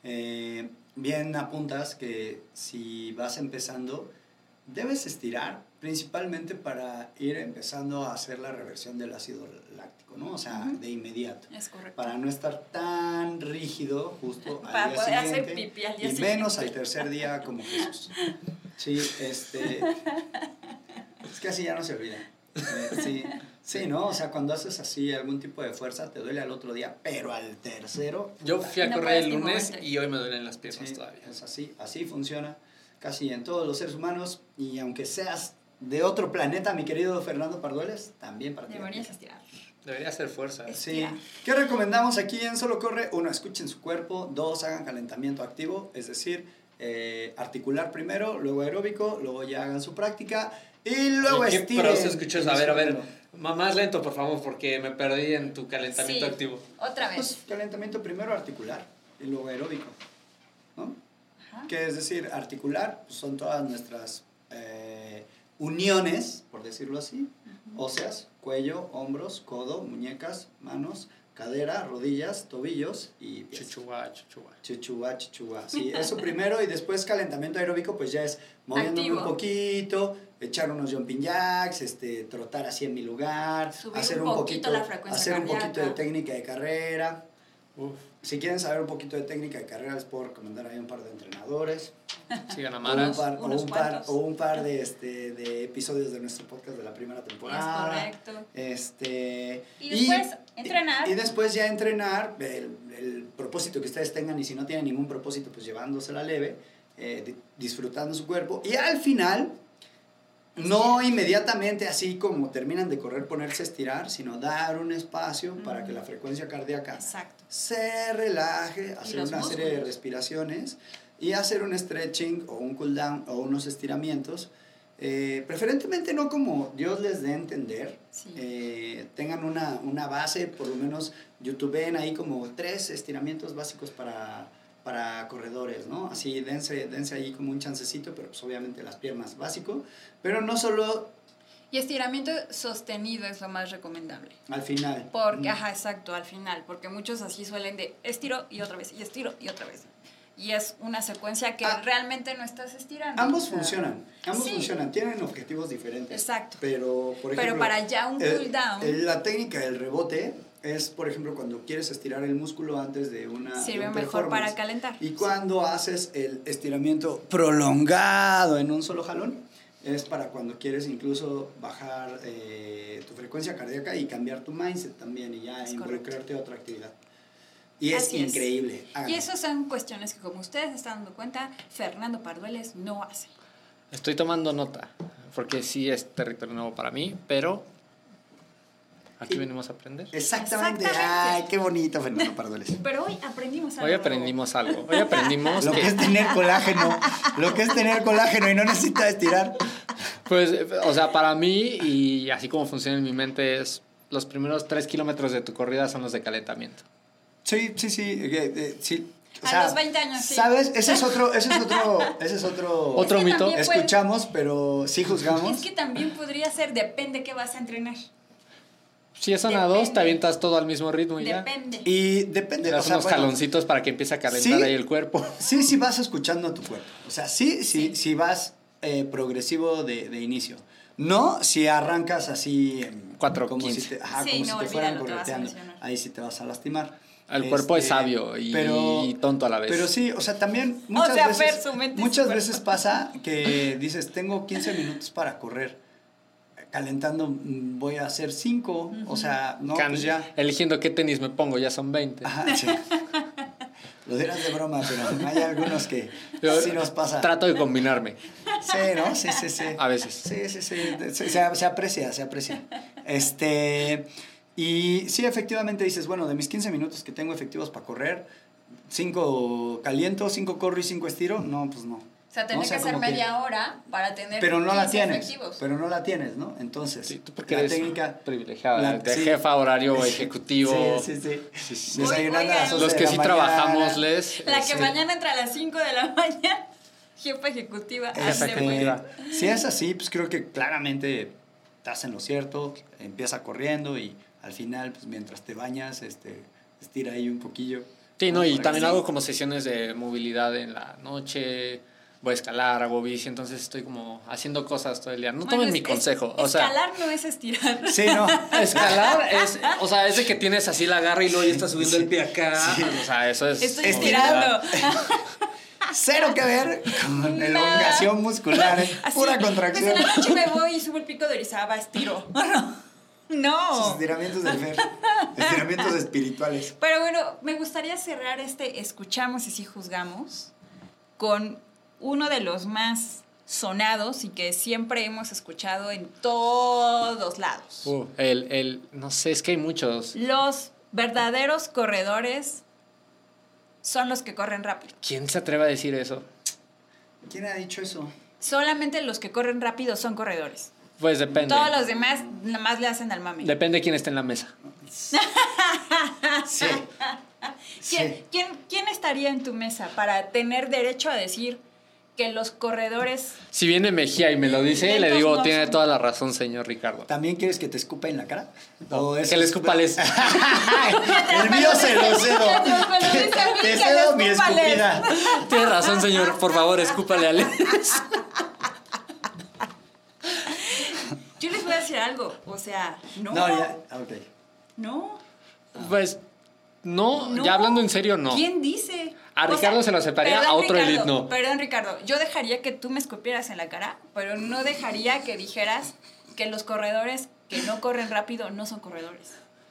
bien apuntas que si vas empezando, debes estirar principalmente para ir empezando a hacer la reversión del ácido láctico, ¿no? O sea, de inmediato. Es correcto. Para no estar tan rígido justo al Para día poder hacer siguiente, pipí al día y siguiente. menos al tercer día como Jesús. Sí, es que así ya no se olvida. Sí, ¿no? O sea, cuando haces así algún tipo de fuerza, te duele al otro día, pero al tercero... Yo fui a No correr puedes el ni lunes moverte. y hoy me duelen las piernas Sí, todavía. es así funciona casi en todos los seres humanos, y aunque seas de otro planeta, mi querido Fernando Pardueles, también para ti. Deberías estirar. Debería hacer fuerza. Sí. ¿Qué recomendamos aquí en Solo Corre? 1, escuchen su cuerpo. 2, hagan calentamiento activo, es decir, articular primero, luego aeróbico, luego ya hagan su práctica y luego ¿Qué estiren. proceso escuchas? A ver. Más lento, por favor, porque me perdí en tu calentamiento Sí. activo. Otra vez. Pues, calentamiento primero articular y luego aeróbico, ¿no? Ajá. Que es decir, articular pues, son todas nuestras uniones, por decirlo así, óseas, cuello, hombros, codo, muñecas, manos, cadera, rodillas, tobillos y pies. Chuchuá. Sí, eso primero, y después calentamiento aeróbico, pues ya es moviéndome Activo. un poquito, echar unos jumping jacks, trotar así en mi lugar, Subir hacer un poquito la frecuencia hacer un poquito de cardíaca. técnica de carrera. Uf, Si quieren saber un poquito de técnica de carrera, les puedo recomendar ahí un par de entrenadores. sigan a O Maras. un par de episodios de nuestro podcast de la primera temporada. Es correcto. Y después, entrenar. Y después ya entrenar, el propósito que ustedes tengan, y si no tienen ningún propósito, pues llevándosela leve, disfrutando su cuerpo. Y al final, no inmediatamente así como terminan de correr, ponerse a estirar, sino dar un espacio para que la frecuencia cardíaca Exacto. se relaje, hacer los una serie de músculos. respiraciones y hacer un stretching o un cool down o unos estiramientos, preferentemente no como Dios les dé a entender. Sí. Tengan una base, por lo menos youtubeen ahí como 3 estiramientos básicos para corredores, ¿no? Así dense ahí como un chancecito, pero pues obviamente las piernas básico, pero no solo Y estiramiento sostenido es lo más recomendable. al final. Porque, exacto, al final. Porque muchos así suelen de estiro y otra vez, y estiro y otra vez. Y es una secuencia que realmente no estás estirando. Ambos o sea, funcionan, tienen objetivos diferentes. Exacto. Pero, por ejemplo, Pero para ya un cool down. la técnica del rebote es, por ejemplo, cuando quieres estirar el músculo antes de una Sirve de un mejor performance. para calentar. Y cuando haces el estiramiento prolongado en un solo jalón, es para cuando quieres incluso bajar tu frecuencia cardíaca y cambiar tu mindset también, y ya Es involucrarte a otra actividad. Y es Así es. increíble. Y esas son cuestiones que, como ustedes se están dando cuenta, Fernando Pardueles no hace. Estoy tomando nota, porque sí es territorio nuevo para mí, pero aquí Sí. venimos a aprender. Exactamente. Exactamente. Ay, qué bonito, Fernando Pardueles. Pero hoy aprendimos algo. Hoy aprendimos algo. Hoy aprendimos Lo que es tener colágeno y no necesita estirar. pues, o sea, para mí, y así como funciona en mi mente, es los primeros 3 kilómetros de tu corrida son los de calentamiento. Sí. Sí. O A sea, los 20 años, sí. ¿Sabes? Ese es otro Otro que mito. también escuchamos, pero sí juzgamos. Es que también podría ser, depende qué vas a entrenar. Si es zona 2, te avientas todo al mismo ritmo y ya. Depende. Y depende. Le das unos jaloncitos para que empiece a calentar Sí. ahí el cuerpo. Sí, vas escuchando a tu cuerpo. O sea, sí vas progresivo de inicio. No si arrancas así en 4:15. como si te, Sí, como no, si te fueran olvídalo, te vas a correteando. lesionar. Ahí sí te vas a lastimar. El cuerpo es sabio y tonto a la vez. Pero sí, o sea, también Fer, su mente es muchas su veces cuerpo. pasa que dices, tengo 15 minutos para correr. Calentando voy a hacer 5, o sea, no, pues ya. Eligiendo qué tenis me pongo, ya son 20. Ajá, sí. Lo dirás de broma, pero hay algunos que Yo sí nos pasa. Trato de combinarme. Sí, ¿no? Sí. A veces. Sí. Se aprecia. Y sí, efectivamente dices, bueno, de mis 15 minutos que tengo efectivos para correr, 5 caliento, 5 corro y 5 estiro. No, pues no. O sea, tener ¿No? que hacer como media hora para tener Pero no la 15 tienes. efectivos. Pero no la tienes, ¿no? Entonces, Sí, tú porque la eres técnica privilegiada, de sí. jefa, horario ejecutivo. Sí. Sí. Desayunando a las Oigan, 11 Los de que la sí mañana. trabajamos, les. La que Sí. mañana entra a las 5 de la mañana, jefa ejecutiva. Jefa así de muy- ejecutiva. Si es así, pues creo que claramente estás en lo cierto, empieza corriendo y al final, pues mientras te bañas, estira ahí un poquillo Sí, no, y Por también ahí. hago como sesiones de movilidad en la noche, voy a escalar, hago bici, entonces estoy como haciendo cosas todo el día. No Bueno, tomen mi consejo, o sea, escalar no es estirar. Sí, no. escalar es, o sea, es de que tienes así la garra y luego ya estás subiendo el pie acá, o sea, eso es Estoy Estirar. estirando. Cero que ver con Nada. elongación muscular. Así, Pura Pues contracción. en la noche me voy y subo el pico de Orizaba, estiro. Sus No. estiramientos del Fer. Estiramientos espirituales. Pero bueno, me gustaría cerrar este escuchamos y sí juzgamos con uno de los más sonados y que siempre hemos escuchado en todos lados. no sé, es que hay muchos. Los verdaderos corredores son los que corren rápido. ¿Quién se atreve a decir eso? ¿Quién ha dicho eso? Solamente los que corren rápido son corredores. Pues depende. Todos los demás nada más le hacen al mame. Depende de quién esté en la mesa. Sí. ¿Quién estaría en tu mesa para tener derecho a decir que los corredores... Si viene Mejía y me lo dice, le Lentos digo, no tiene son. toda la razón, señor Ricardo. ¿También quieres que te escupa en la cara? ¿O Que eso le es- escupales. El mío se lo cedo. Cuando dice a mí Te que cedo le mi escúpales. escupida. Tiene razón, señor. Por favor, escúpale a Alex. Yo les voy a decir algo, o sea, no. No, ya. Ok. No. Pues, no, No. ya hablando en serio, no. ¿Quién dice? A Ricardo se lo aceptaría, perdón, a otro Ricardo, elite no. Perdón, Ricardo, yo dejaría que tú me escupieras en la cara, pero no dejaría que dijeras que los corredores que no corren rápido no son corredores.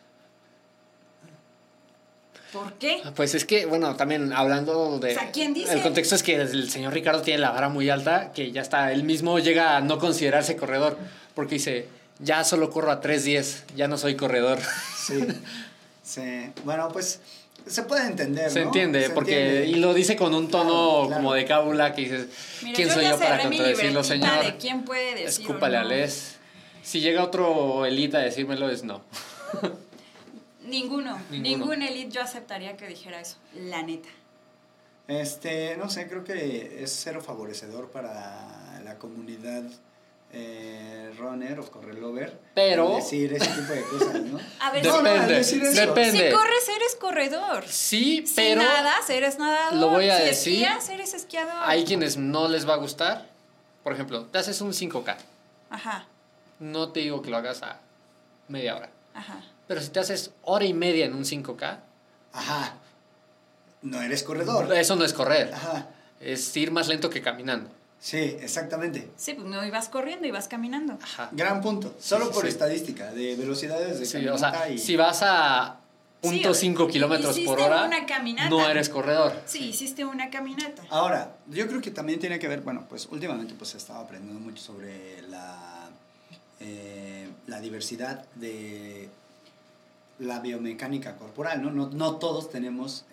¿Por qué? Pues es que, bueno, también hablando de... O sea, ¿quién dice? El contexto es que el señor Ricardo tiene la vara muy alta, que ya está, él mismo llega a no considerarse corredor, porque dice, ya solo corro a 3:10, ya no soy corredor. Sí. Sí. Bueno, pues se puede entender, Se ¿no? entiende, Se porque... entiende. Y lo dice con un tono Claro, claro. como de cábula, que dices, Mira, ¿quién yo soy ya yo para cerré mi contradecirlo, libretita señor? de quién puede decir Escúpale o a no. Les. Si llega otro elite a decírmelo, es no. Ninguno. Ninguno. Ningún elite yo aceptaría que dijera eso, la neta. No sé, creo que es cero favorecedor para la comunidad runner o correlover. Pero- Decir ese tipo de cosas, ¿no? A ver, No, no, al Depende, decir eso. depende. si corres eres corredor. Sí, Si pero nadas eres nadador. lo voy a si decir, esquías eres esquiador. hay quienes no les va a gustar. Por ejemplo, te haces un 5K. Ajá, No te digo que lo hagas a media hora. ajá. Pero si te haces hora y media en un 5K, Ajá. No eres corredor. eso no es correr. Ajá. Es ir más lento que caminando. Sí, exactamente. Sí, pues no ibas corriendo, ibas caminando. Ajá. Gran punto. Solo sí, por sí. estadística, de velocidades de Sí, o caminata sea, y... si vas a Sí, 0.5 kilómetros por hiciste hora, una caminata. no eres corredor. Sí, hiciste una caminata. Ahora, yo creo que también tiene que ver, bueno, pues últimamente pues he estado aprendiendo mucho sobre la diversidad de la biomecánica corporal, ¿no? No todos tenemos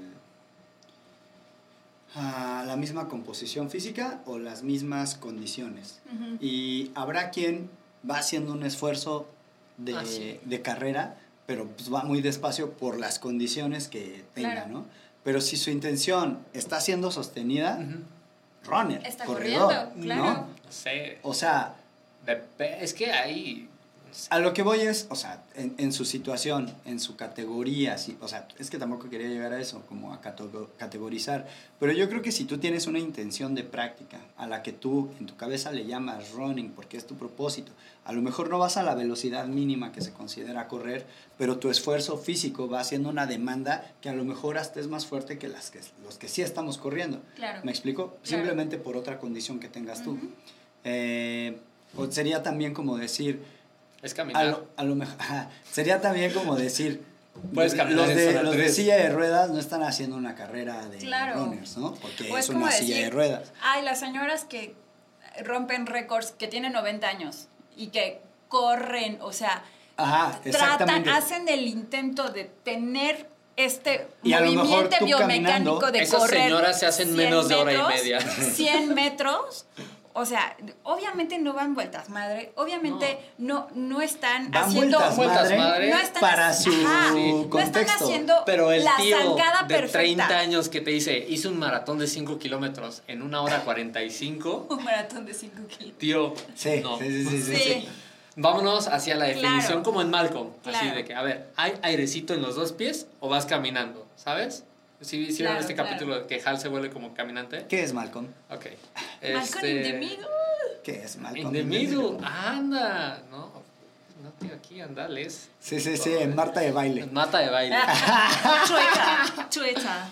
la misma composición física o las mismas condiciones. Ujú. Y habrá quien va haciendo un esfuerzo Sí. de carrera, pero pues va muy despacio por las condiciones que tenga, Claro. ¿no? Pero si su intención está siendo sostenida, Ujú. runner, Está corredor, corriendo, claro. ¿no? No sé. O sea, Es que ahí... a lo que voy es, o sea, en su situación, en su categoría, sí, o sea, es que tampoco quería llegar a eso, como a categorizar, pero yo creo que si tú tienes una intención de práctica a la que tú en tu cabeza le llamas running porque es tu propósito, a lo mejor no vas a la velocidad mínima que se considera correr, pero tu esfuerzo físico va haciendo una demanda que a lo mejor hasta es más fuerte que los que sí estamos corriendo. Claro. ¿Me explico? Claro. Simplemente por otra condición que tengas tú. Ujú. O sería también como decir, Es caminar. a lo mejor, ajá, sería también como decir, Puedes caminar los en de, zona los de 3. silla de ruedas no están haciendo una carrera de Claro. runners, ¿no? Porque O es como una silla decir, de ruedas. Ay, las señoras que rompen récords, que tienen 90 años y que corren, o sea, Ajá, exactamente. hacen el intento de tener este Y a lo mejor movimiento tú biomecánico caminando, de esas correr. señoras se hacen 100 menos de hora y metros, media. 100 metros. O sea, obviamente no van vueltas madre, obviamente no están Van haciendo vueltas madre, no están para haci- su no están contexto. haciendo Pero el la tío zancada de perfecta. 30 años que te dice, hice un maratón de 5 kilómetros en 1 hora 45, Un maratón de 5 kilómetros. tío, Sí, no. sí. Sí. Vámonos hacia la definición Claro. como en Malcolm. Así Claro. de que, a ver, ¿hay airecito en los dos pies o vas caminando? ¿Sabes? ¿Sí vieron Claro, este claro. capítulo que Hal se vuelve como caminante? ¿Qué es Malcolm? Ok. Malcolm in the Middle. ¿Qué es Malcolm? In the Middle. Anda. No tengo aquí, andales. Sí, en Marta de baile. Mata de baile. Chueta.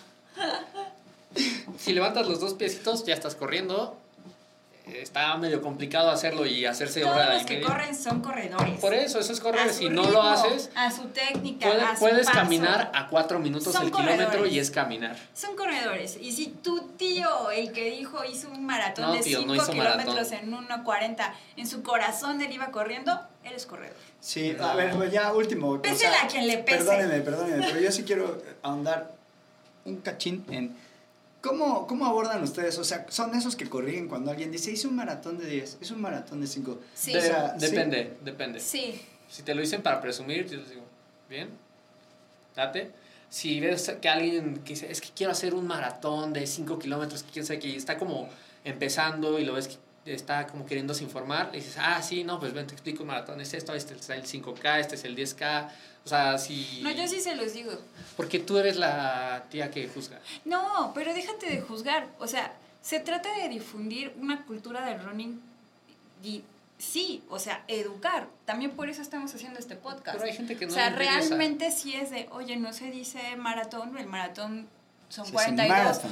Si levantas los dos piecitos, ya estás corriendo. Está medio complicado hacerlo y hacerse Todos hora los y que media. corren son corredores. Por eso es correr. A su Si no lo ritmo, haces, a su técnica, a su puedes paso. caminar a 4 minutos Son el kilómetro corredores. y es caminar. Son corredores. Y si tu tío, el que dijo, hizo un maratón No, de tío, 5 no hizo kilómetros maratón. en 1:40, en su corazón él iba corriendo, eres corredor. Sí, a ver, pues ya último. Pésele a quien le pese. Perdónenme, pero yo sí quiero ahondar un cachín en cómo abordan ustedes. O sea, son esos que corrigen cuando alguien dice, hice un maratón de 10, hice un maratón de 5. Sí. O sea, Depende. Sí. Si te lo dicen para presumir, yo les digo, bien, date. Si ves que alguien que dice, es que quiero hacer un maratón de 5 kilómetros, que quién sabe que está como empezando y lo ves que está como queriéndose informar, le dices, sí, no, pues ven, te explico un maratón, es esto, este es el 5K, este es el 10K. O sea, si... No, yo sí se los digo. Porque tú eres la tía que juzga. No, pero déjate de juzgar. O sea, se trata de difundir una cultura del running y sí, o sea, educar. También por eso estamos haciendo este podcast. Pero hay gente que no O sea, le interesa. realmente sí es de, oye, no se dice maratón, el maratón son Sí, es un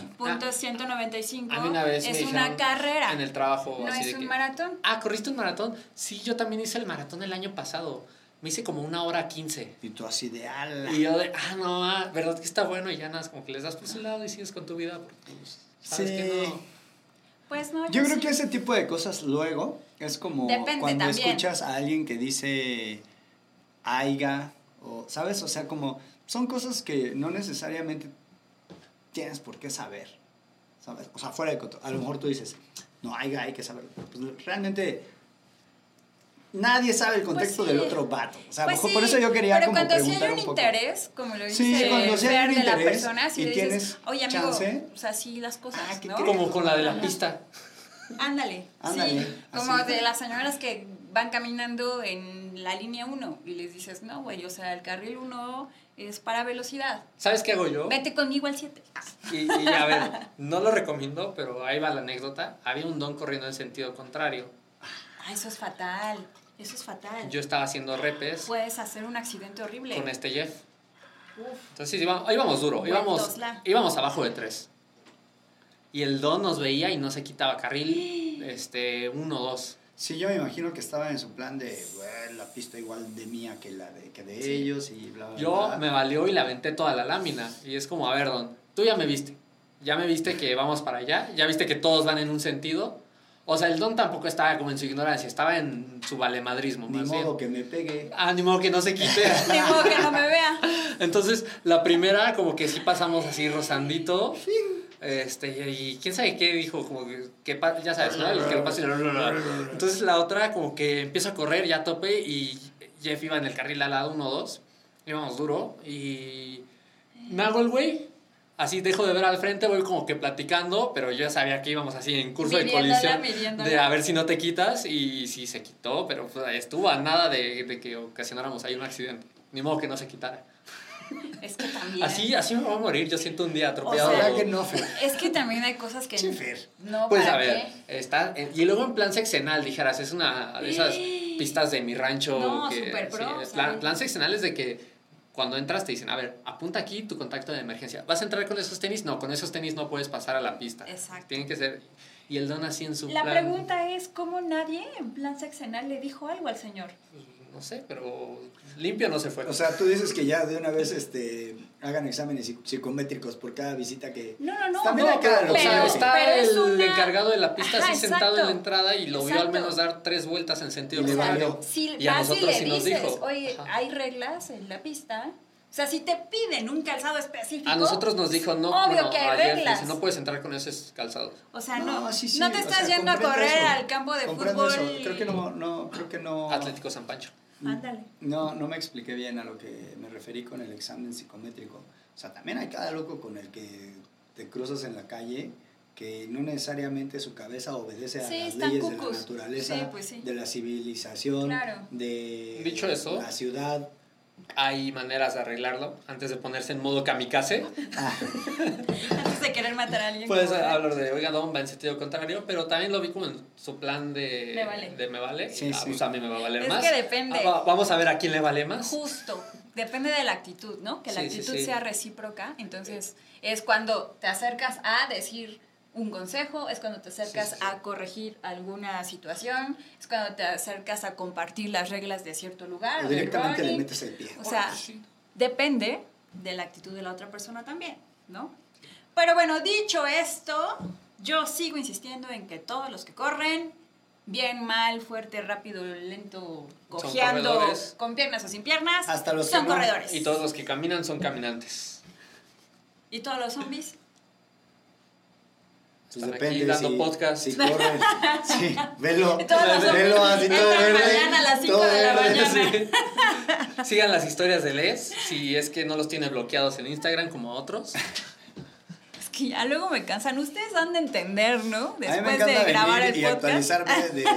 42.195. A mí una vez me es una dijeron carrera. en el trabajo No así es de un que, maratón. ¿corriste un maratón? Sí, yo también hice el maratón el año pasado. Me hice como 1:15. Y tú así de ala. Y yo de, verdad que está bueno, y ya nada, como que les das por su lado y sigues con tu vida, porque pues, sabes Sí. que no. Pues no, Yo creo sí. que ese tipo de cosas luego es como Depende cuando también. escuchas a alguien que dice aiga, o ¿sabes? O sea, como son cosas que no necesariamente tienes por qué saber, ¿sabes? O sea, fuera de a lo mejor tú dices, no, aiga, hay que saberlo. Pues realmente nadie sabe el contexto sí. del otro vato. O sea, Pues por sí, eso yo quería pero como cuando sí preguntar hay un un poco. interés, como lo dice Sí, cuando sí hay Fer un de la interés persona, si y le dices, tienes oye amigo, chance. o sea, sí las cosas, ¿qué ¿no? crees? Como con la de la pista. Ándale, Ándale, sí, como así. de las señoras que van caminando en la línea 1 y les dices, no, güey, o sea, el carril 1 es para velocidad, ¿Sabes qué hago yo? vete conmigo al 7. Y a ver, no lo recomiendo, pero ahí va la anécdota. Había un don corriendo en sentido contrario. Eso es fatal, eso es fatal. Yo estaba haciendo repes Puedes hacer un accidente horrible. con este Jeff. Uf. Entonces íbamos duro, Vueltosla. íbamos abajo de 3. Y el don nos veía y no se quitaba carril 1 o 2. Sí, yo me imagino que estaba en su plan de, bueno, la pista igual de mía que de ellos y bla, bla, Yo bla. me valió y le aventé toda la lámina. Y es como, a ver, don, tú ya me viste. Ya me viste que vamos para allá. Ya viste que todos van en un sentido. O sea, el don tampoco estaba como en su ignorancia. Estaba en su valemadrismo, Ni más modo bien. que me pegue. Ni modo que no se quite. Ni modo que no me vea. Entonces, la primera, como que sí pasamos así rozandito. Y quién sabe qué dijo, como que ya sabes, ¿no? El que lo pasa y entonces la otra, como que empiezo a correr ya a tope y Jeff iba en el carril al lado, 1 o 2. Íbamos duro y me hago el güey. Así dejo de ver al frente, voy como que platicando, pero yo ya sabía que íbamos así en curso de colisión. De a ver si no te quitas, y sí se quitó, pero pues, estuvo a nada de que ocasionáramos ahí un accidente. Ni modo que no se quitara. Es que también. Así me voy a morir, yo siento un día atropellado. O sea, ¿Verdad que no, Fer? Es que también hay cosas que Sí, Fer. no, Pues ¿para a ver, qué? y luego en plan sexenal, dijeras, es una de esas pistas de mi rancho. No, que, súper pro, es ¿sabes? plan sexenal es de que cuando entras te dicen, a ver, apunta aquí tu contacto de emergencia. ¿Vas a entrar con esos tenis? No, con esos tenis no puedes pasar a la pista. Exacto. Tienen que ser... Y el don así en su La plan... pregunta es, ¿cómo nadie en plan sexenal le dijo algo al señor? No sé, pero limpio no se fue. O sea, tú dices que ya de una vez hagan exámenes psicométricos por cada visita que... No. También hay cada o sea, pero- está pero es el una- encargado de la pista Ajá, así sentado en la exacto. entrada y lo vio al Exacto. menos dar 3 vueltas en sentido Y le contrario. valió. Si Y a vas y nosotros le sí nos dices, dijo. oye, Ajá. hay reglas en la pista. O sea, si te piden un calzado específico. A nosotros nos dijo, no, obvio que hay ayer reglas. dice, no puedes entrar con esos calzados. O sea, no sí, sí, te o estás sea, yendo a comprendo correr eso. al campo de Comprendo fútbol. eso. Creo que no... Atlético San Pancho. Ándale. No me expliqué bien a lo que me referí con el examen psicométrico. O sea, también hay cada loco con el que te cruzas en la calle que no necesariamente su cabeza obedece a Sí, las están leyes de cucos. la naturaleza, Sí, pues sí. de la civilización, Claro. de Dicho eso. la ciudad. hay maneras de arreglarlo antes de ponerse en modo kamikaze. Antes de querer matar a alguien. Puedes hablar de, oiga, Don, va en sentido contrario, pero también lo vi como en su plan de me vale. Sí, sí. Pues a mí me va a valer es más. Es que depende. Vamos a ver a quién le vale más. Justo. Depende de la actitud, ¿no? Que la actitud sea recíproca. Entonces, es cuando te acercas a decir un consejo, es cuando te acercas a corregir alguna situación, es cuando te acercas a compartir las reglas de cierto lugar. O directamente le metes el pie. O sea, depende de la actitud de la otra persona también, ¿no? Pero bueno, dicho esto, yo sigo insistiendo en que todos los que corren, bien, mal, fuerte, rápido, lento, cojeando, con piernas o sin piernas, hasta los son corredores. Y todos los que caminan son caminantes. ¿Y todos los zombies? Pues están depende aquí dando podcast. Si corren. Sí, velo así todo verde. mañana a las 5 de la mañana. Sí. Sigan las historias de Les, si es que no los tiene bloqueados en Instagram como otros. Es que ya luego me cansan. Ustedes han de entender, ¿no? Después a mí me encanta de grabar el podcast. Y actualizarme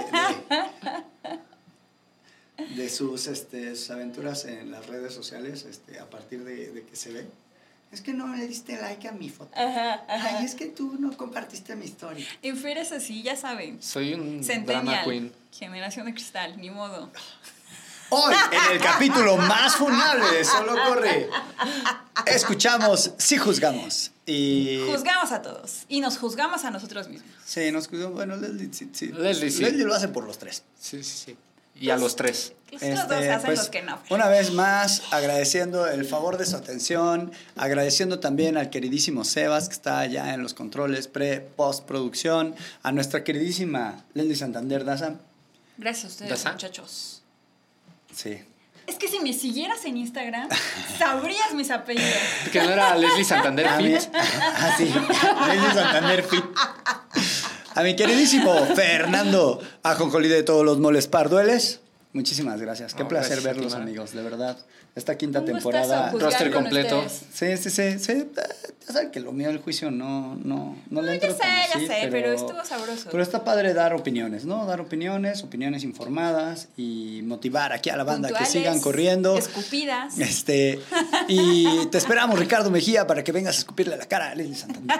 de sus aventuras en las redes sociales a partir de que se ve. Es que no le diste like a mi foto. Ajá. Ay, es que tú no compartiste mi historia. En Fer es así, ya saben. Soy un Centennial, drama queen. Generación de cristal, ni modo. Hoy, en el capítulo más funable de Solo Corre, escuchamos Si Juzgamos. Y juzgamos a todos. Y nos juzgamos a nosotros mismos. sí, nos juzgamos. Bueno, Leslie sí. Leslie lo hace por los tres. Sí. Y a los tres. Los otros dos hacen los que no. Una vez más, agradeciendo el favor de su atención, agradeciendo también al queridísimo Sebas, que está allá en los controles postproducción, a nuestra queridísima Leslie Santander Daza. Gracias a ustedes, ¿Daza? muchachos. Sí. Es que si me siguieras en Instagram, sabrías mis apellidos. Que no era Leslie Santander Fit. Sí, Leslie Santander Fit. A mi queridísimo Fernando Ajonjolí de todos los moles Pardueles. Muchísimas gracias. Qué placer gracias, verlos, Mara. amigos, de verdad. Esta quinta Un temporada. gustazo juzgar Roster con completo. ustedes. Sí. Ya saben que lo mío del juicio no le entro Ya tan así, sé, pero estuvo sabroso. Pero está padre dar opiniones, ¿no? Dar opiniones informadas y motivar aquí a la banda Puntuales, que sigan corriendo. escupidas. Y te esperamos, Ricardo Mejía, para que vengas a escupirle la cara a Leslie Santander.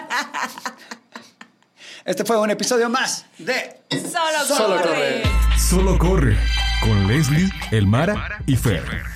Este fue un episodio más de Solo corre. Solo Corre con Leslie, El Mara y Fer.